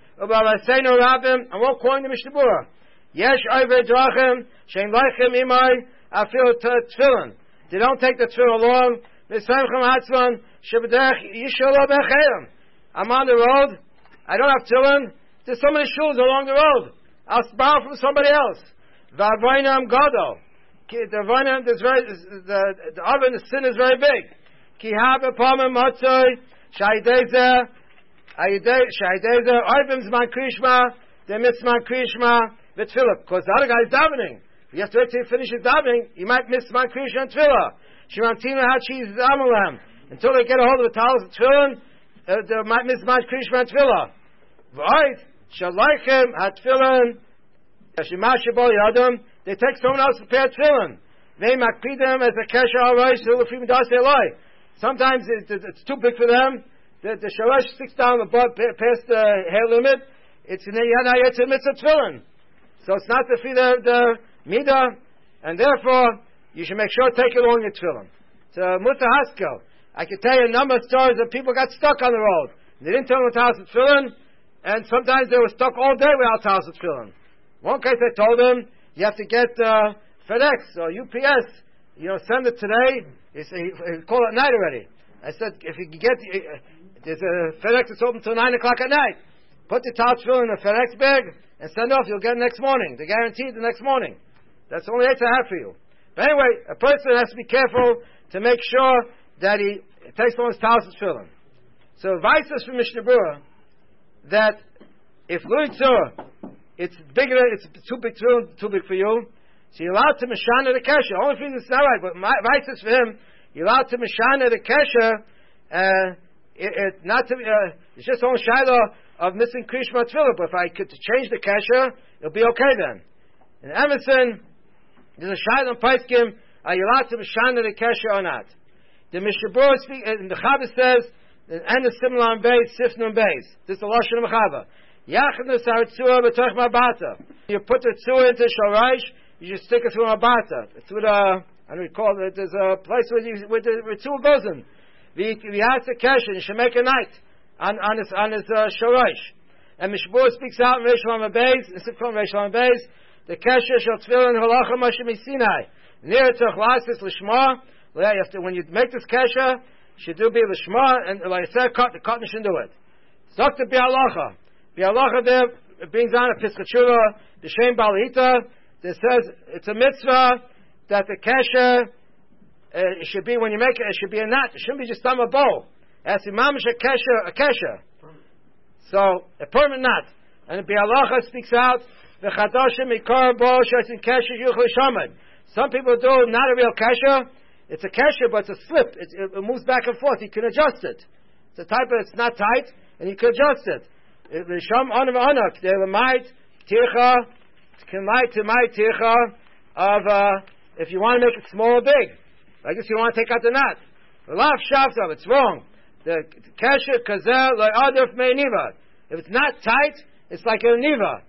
I won't quote the Mishnah Berurah. Yesh oivei drachim shein leichem imay afil tefillin. They don't take the tefillin along. Misemchem hatzman shebederech yishol lo bechayim. I'm on the road. I don't have tefillin. There's so many shoes along the road. I'll borrow from somebody else. V'avoinam gadol. The avoinam, there's very, the the oven, the sin is very big. Ki habe pomem matzoi shaydezeh. Shaydeza, Arvim Zman Krishma, the Mitzman Krishma, the Tefillah. Because the other guy is davening. You have to wait till he finishes davening. You might miss Zman Krishma and Tefillah. Shimantina Hachi Zamalam. Until they get a hold of the talis of Tefillin, uh, they might miss Zman Krishma and Tefillah. V'ayt, Shalaichem HaTefillin, Shimashabol Yadam, they take someone else to prepare Tefillin. They makpidem as a kesha al-rosh, so if you das eloi. Sometimes it's, it's too big for them. The, the shalosh sticks down above, past the hair limit. It's in the yana yetzer mitzvah tefillin. So it's not to feed the, the midah, and therefore you should make sure to take along your tefillin. So muta haskel. I can tell you a number of stories that people got stuck on the road. They didn't tell them the talis of tefillin, and sometimes they were stuck all day without talis of tefillin. One case I told them you have to get uh, FedEx or U P S. You know, send it today. He said, he called it night already. I said, if you can get. Uh, There's a FedEx that's open till nine o'clock at night. Put the talis in a FedEx bag and send off. You'll get it next morning. They're guaranteed the next morning. That's the only answer I have for you. But anyway, a person has to be careful to make sure that he takes on his talis tefillin. So advice is from Mishnah Berurah that if luitzur, it's bigger, it's too big, too, too big for you. So you're allowed to mishana the kesher. Only thing that's not right, but my advice is for him. You're allowed to mishana the kesher. Uh, It, it, not to, uh, it's just only shiloh of missing Krishma Tefillah, but if I could change the kasha, it'll be okay then. In Emerson, there's a shiloh in Paiskim, are you allowed to mishana the kasha or not? The Mishnah Berurah speak, uh, the Chava says, and the similar on base, sifnum base. This is the Lashon of Chava. Yachnu saritzua b'toch mabata. You put the tzua into shoraish, you just stick it through mabata, through the And we call it, there's a place where, you, where the Ritzul goes in. We, we ask the Kesher, you should make a night on, on his, on his uh, Shorosh. And Mishbur speaks out in Reish Lamed Beis, in Sifkon Reish Lamed Beis, the Kesher shall tefillin halacha Moshe Misinai. Near to Chlasis Lishma, when you make this Kesher, you should do be Lishma, and like I said, cut, the cotton shouldn't do it. Dr. Bialacha. Bialacha there, it brings on a Piskachura, the Shem Balita, that says it's a mitzvah that the Kesher, uh, it should be, when you make it, it should be a knot. It shouldn't be just on a bow. It has to be mamish a Kesher, a Kesher. So, a permanent knot. And the Bialacha speaks out, the Chadashim Ikar Bo Shasin Kesher Yuchel Shaman. Some people do not a real Kesher. It's a Kesher, but it's a slip. It, it moves back and forth. You can adjust it. It's a type of, it's not tight, and you can adjust it. The Sham Anav Anak, the Lamait, Tircha, can light to my Tircha of, uh, if you want to make it small or big. I guess you don't want to take out the knot. The Lav Shavtav, it's wrong. The Kesher Kazel Adif Mei Niva. If it's not tight, it's like a Niva.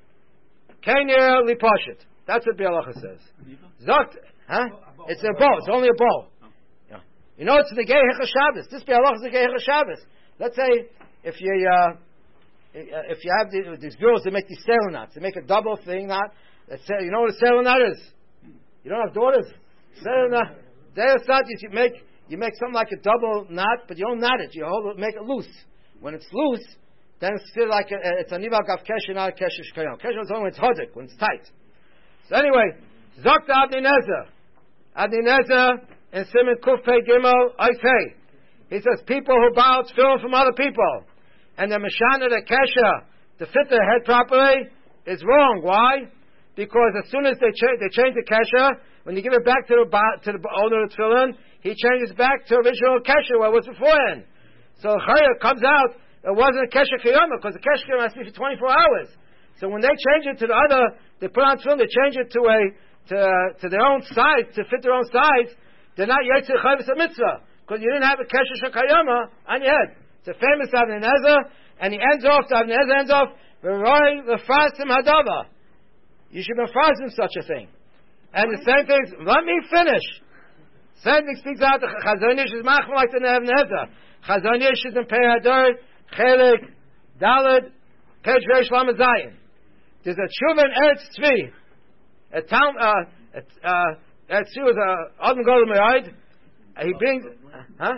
Kainir Liposhit. That's what Bialacha says. Zokt, huh? It's a bow. It's only a bow. Yeah. You know, it's the Gei Hechel Shabbos. This Bialacha is the Gei Hechel Shabbos. Let's say if you uh, if you have the, these girls, they make these sailor knots. They make a double thing knot. Let's say, you know what a sailor knot is? You don't have daughters. Sailor knot. Sailor knot. You make you make something like a double knot, but you don't knot it. You hold it, make it loose. When it's loose, then it's still like a, it's a niva gav kesher, not a kesher shkayom. Kesher is only when it's hodik, when it's tight. So anyway, Zokta Avnei Nezer. Avnei Nezer in Siman Kuf Pei Gimel, I say, he says people who borrow tefillin from other people and the mashana the kesher to fit their head properly is wrong. Why? Because as soon as they change, they change the kesher, when you give it back to the to the owner of the tefillin, he changes back to original kesher where it was beforehand. So Chaya comes out, it wasn't a kesher kiyama because the kesher kiyama has to be for twenty-four hours. So when they change it to the other, they put on tefillin, they change it to a to to their own size to fit their own size. They're not yetzer chayvus a mitzvah because you didn't have a kesher shakayama on your head. It's a famous Avnei Nezer, and he ends off. The Avnei Nezer ends off v'roi lefasim hadava. You should be such a thing. And the same thing. Let me finish. Same thing speaks out. The Chazon Ish is machmir like the Avnei Nezer. Chazon Ish is in Pei Hadar Chelik Daled Page Reish Lamed Zayin. There's a tshuva in Eretz Tzvi. A town, uh, uh, Eretz Tzvi was a Adam Golem Me'ayid. He brings, huh?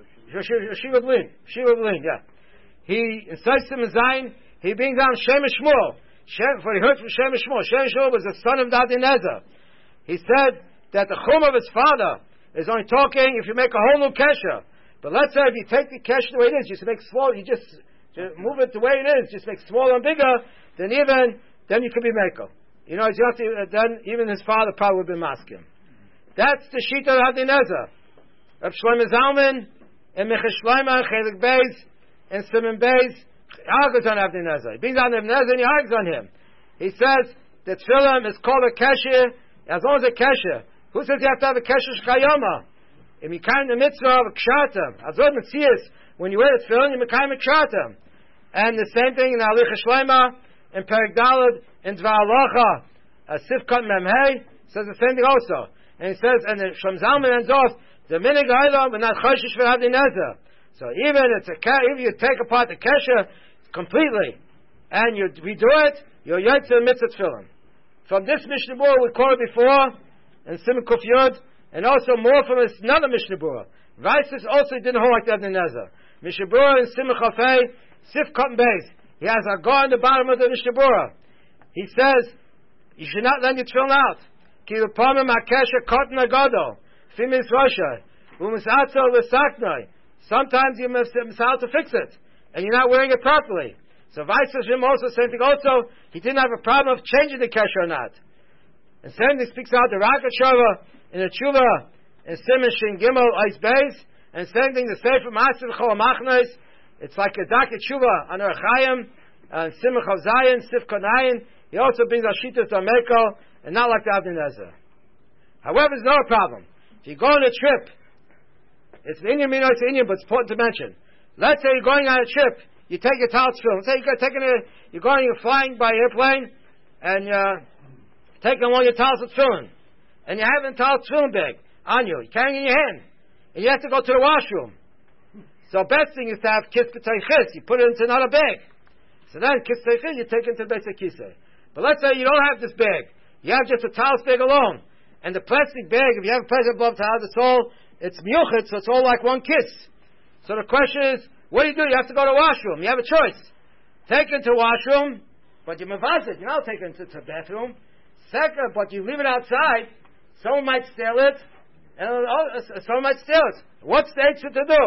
Shiva Blin. Shiva Blin, yeah. He, in Seisim Zayin, he brings down Shem Shmuel. Shem, for he heard from Shem Shmuel. Shem Shmuel was the son of Avnei Nezer. He said that the chum of his father is only talking if you make a whole new kesher. But let's say if you take the kesher the way it is, just make small, you just, just move it the way it is, just make smaller and bigger, then even, then you could be makel. You know, just, uh, then even his father probably would have been masking. That's the shita of Avnei Nezer. Reb Shlomo Zalman, and Mecher Shlomo, Chelik Beis, and Simon Beis, argues on Avnei Nezer. He brings on Avnei Nezer and he argues on him. He says that tefillin is called a kesher, as long as a kesher. Who says you have to have a kesher shkayama? If you kind the mitzvah of a kshatam, azod mitzias, when you wear the tefillin, you kind a kshatam. And the same thing in Alicha Shleima, in Perek Daled, in Dvar Halacha, uh, Sifkat Memhei, says the same thing also. And he says, and the Shlomo Zalman ends off, the minig ha'ila, but not choshish for Avnei Nezer. So even it's a if you take apart the kesher completely, and you redo it, you're yotzer mitzvah tefillin. From this Mishnah Berurah we quoted before, in Siman Kuf Yud, and also more from another Mishnah Berurah. Reisis also didn't hold like that in Nezer. Mishnah Berurah in Siman Chafei, Sif Cotton Beis. He has a gar in the bottom of the Mishnah Berurah. He says, you should not lend your tefillin out. Ki l'pamim ha'kesher cotton agado, fimis rosha, u'misatzo l'saknoi. Sometimes you must have to fix it, and you're not wearing it properly. So Weiss him also same thing. Also, he didn't have a problem of changing the kesher or not. And same thing speaks out the Rakat Shava in the Tshuva in Siman Shin Gimel Eis Beis, and same thing the Sefer Maaseh Chol Machnes. It's like a Daket Tshuva on Arachayim and Siman Chav Zayin Sif Konayin. He also brings Ashitas to Ameko, and not like the Avnei Nezer. However, there's no problem. If you go on a trip, it's the Indian, it's Indian, but it's important to mention. Let's say you're going on a trip, you take your towel tefillin. Say you're taking a, you're going, you're flying by airplane, and you're taking along your towels of tefillin, and you have a towel tefillin bag. on you. You're carrying it in your hand. And you have to go to the washroom. So best thing is to have kiss b'tay chis. You put it into another bag. So then kiss b'tay chis, you take it to the basic kisei. But let's say you don't have this bag. You have just a towel bag alone. And the plastic bag, if you have a plastic above towel, it's all, it's miyuchet, so it's all like one kiss. So the question is, what do you do? You have to go to the washroom. You have a choice. Take it to the washroom, but you mavaz it. You don't take it to the bathroom. Second, but you leave it outside, someone might steal it, and oh, someone might steal it. What state to do?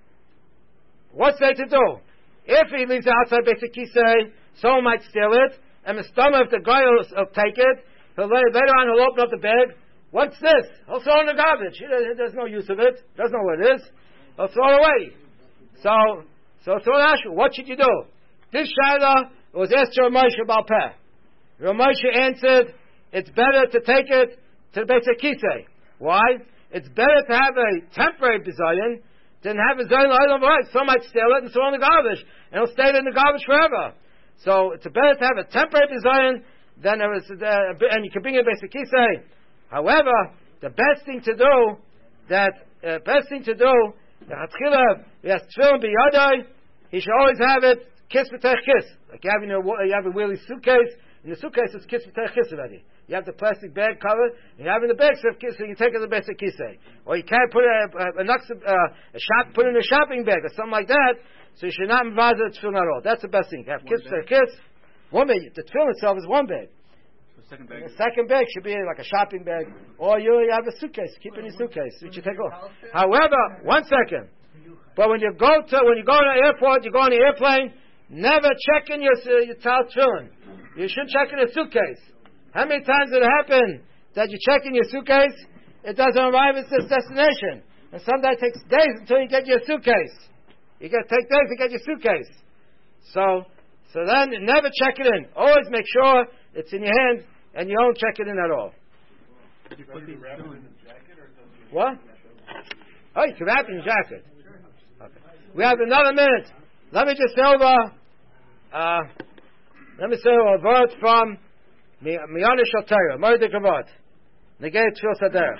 What state to do? If he leaves it outside basic kisei, someone might steal it, and the stomach, if the guy will, will take it, he'll later, later on he'll open up the bag. What's this? He'll throw it in the garbage. He, there's no use of it. Doesn't know what it is. He'll throw it away. So, so throw it out. What should you do? This shayla was asked to Rav Moshe Baal Peh. Rav Moshe answered, it's better to take it to the basic kisei. Why? It's better to have a temporary bizayon than have a zayin item right. Some might steal it and throw it in the garbage, and it'll stay in the garbage forever. So it's better to have a temporary bizayon than a, uh, and you can bring it basic kisei. However, the best thing to do, that uh, best thing to do, the hatchila, he has tefillin biyadai, he should always have it kiss b'tech kiss. Like you have in a, you have a wheelie suitcase. In the suitcase, it's kiss b'tech kiss already. You have the plastic bag covered, and you have in the bag so you take it to the basic kisei. Or you can't put a a, a, a, a shop, put it in a shopping bag or something like that. So you should not invade the tefillin at all. That's the best thing. You have kiss b'tech kiss. One bag. The tefillin itself is one bag. The second bag. The second bag should be like a shopping bag, or you, you have a suitcase. Keep it in your suitcase, which you take off. However, one second. But when you go to when you go to the airport, you go on the airplane. Never check in your uh, your tefillin. You should check in a suitcase. How many times did it happen that you check in your suitcase, it doesn't arrive at its destination, and sometimes it takes days until you get your suitcase. You got to take days to get your suitcase. So, so then never check it in. Always make sure it's in your hand, and you don't check it in at all. You put the wrap it in the jacket, or does it What? Oh, you can wrap it in your jacket. Okay. We have another minute. Let me just say over. Uh, let me say over a word from Miyana Shaltera, Mordek Avot, Negei Tfil Saderech.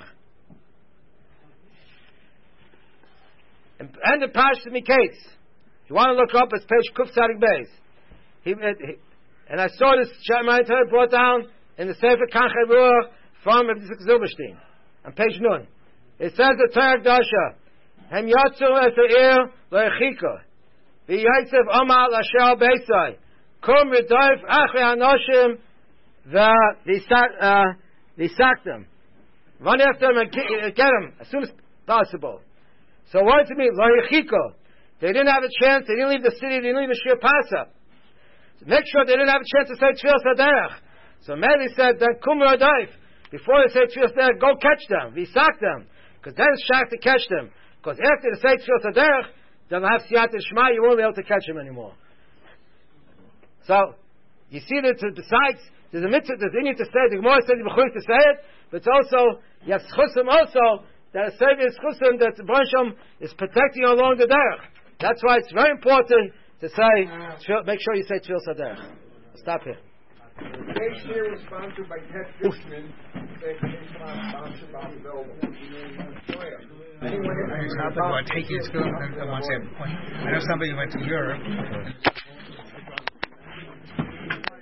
And the Parshas Miketz. If you want to look up, it's page Kuf Tzadik Beis. He, he, and I saw this Shemai Torah brought down in the Sefer Kanchay Ruach from Rabbi Yitzchak Zilberstein on page Nun. It says the Torah Dasha, Hem Yotzu et Ha'ir Lo'echika, V'Yitzev Omal Asher Beisai, Kum Ridoif Achri Hanoshim V'Yisaktem. Run after them and get them as soon as possible. So what does it mean? Lo'echika. They didn't have a chance, they didn't leave the city, they didn't leave the Shir Pasa. Make sure they didn't have a chance to say Tfil Saderech. So Mary said, then Kum Ridoif. Before they say Tfil Saderech, go catch them, V'Yisak them. Because then it's shocked to catch them. Because after they say Tfil Saderech, they'll have Siyat Shema, you won't be able to catch them anymore. So, you see that besides, there's a mitzvah, there's a need to say, the Gemara says you're to say it, but it's also, you have Schusim also, that a Savior is Schusim, that the Baruch is protecting you along the derech. That's why it's very important to say, make sure you say Tfil Saderech. Stop here. Today's year was sponsored by Ted Fishman. Sponsored by Bill. Anyway, I just happened to take you to school. I want to say a point. I know somebody who went to Europe.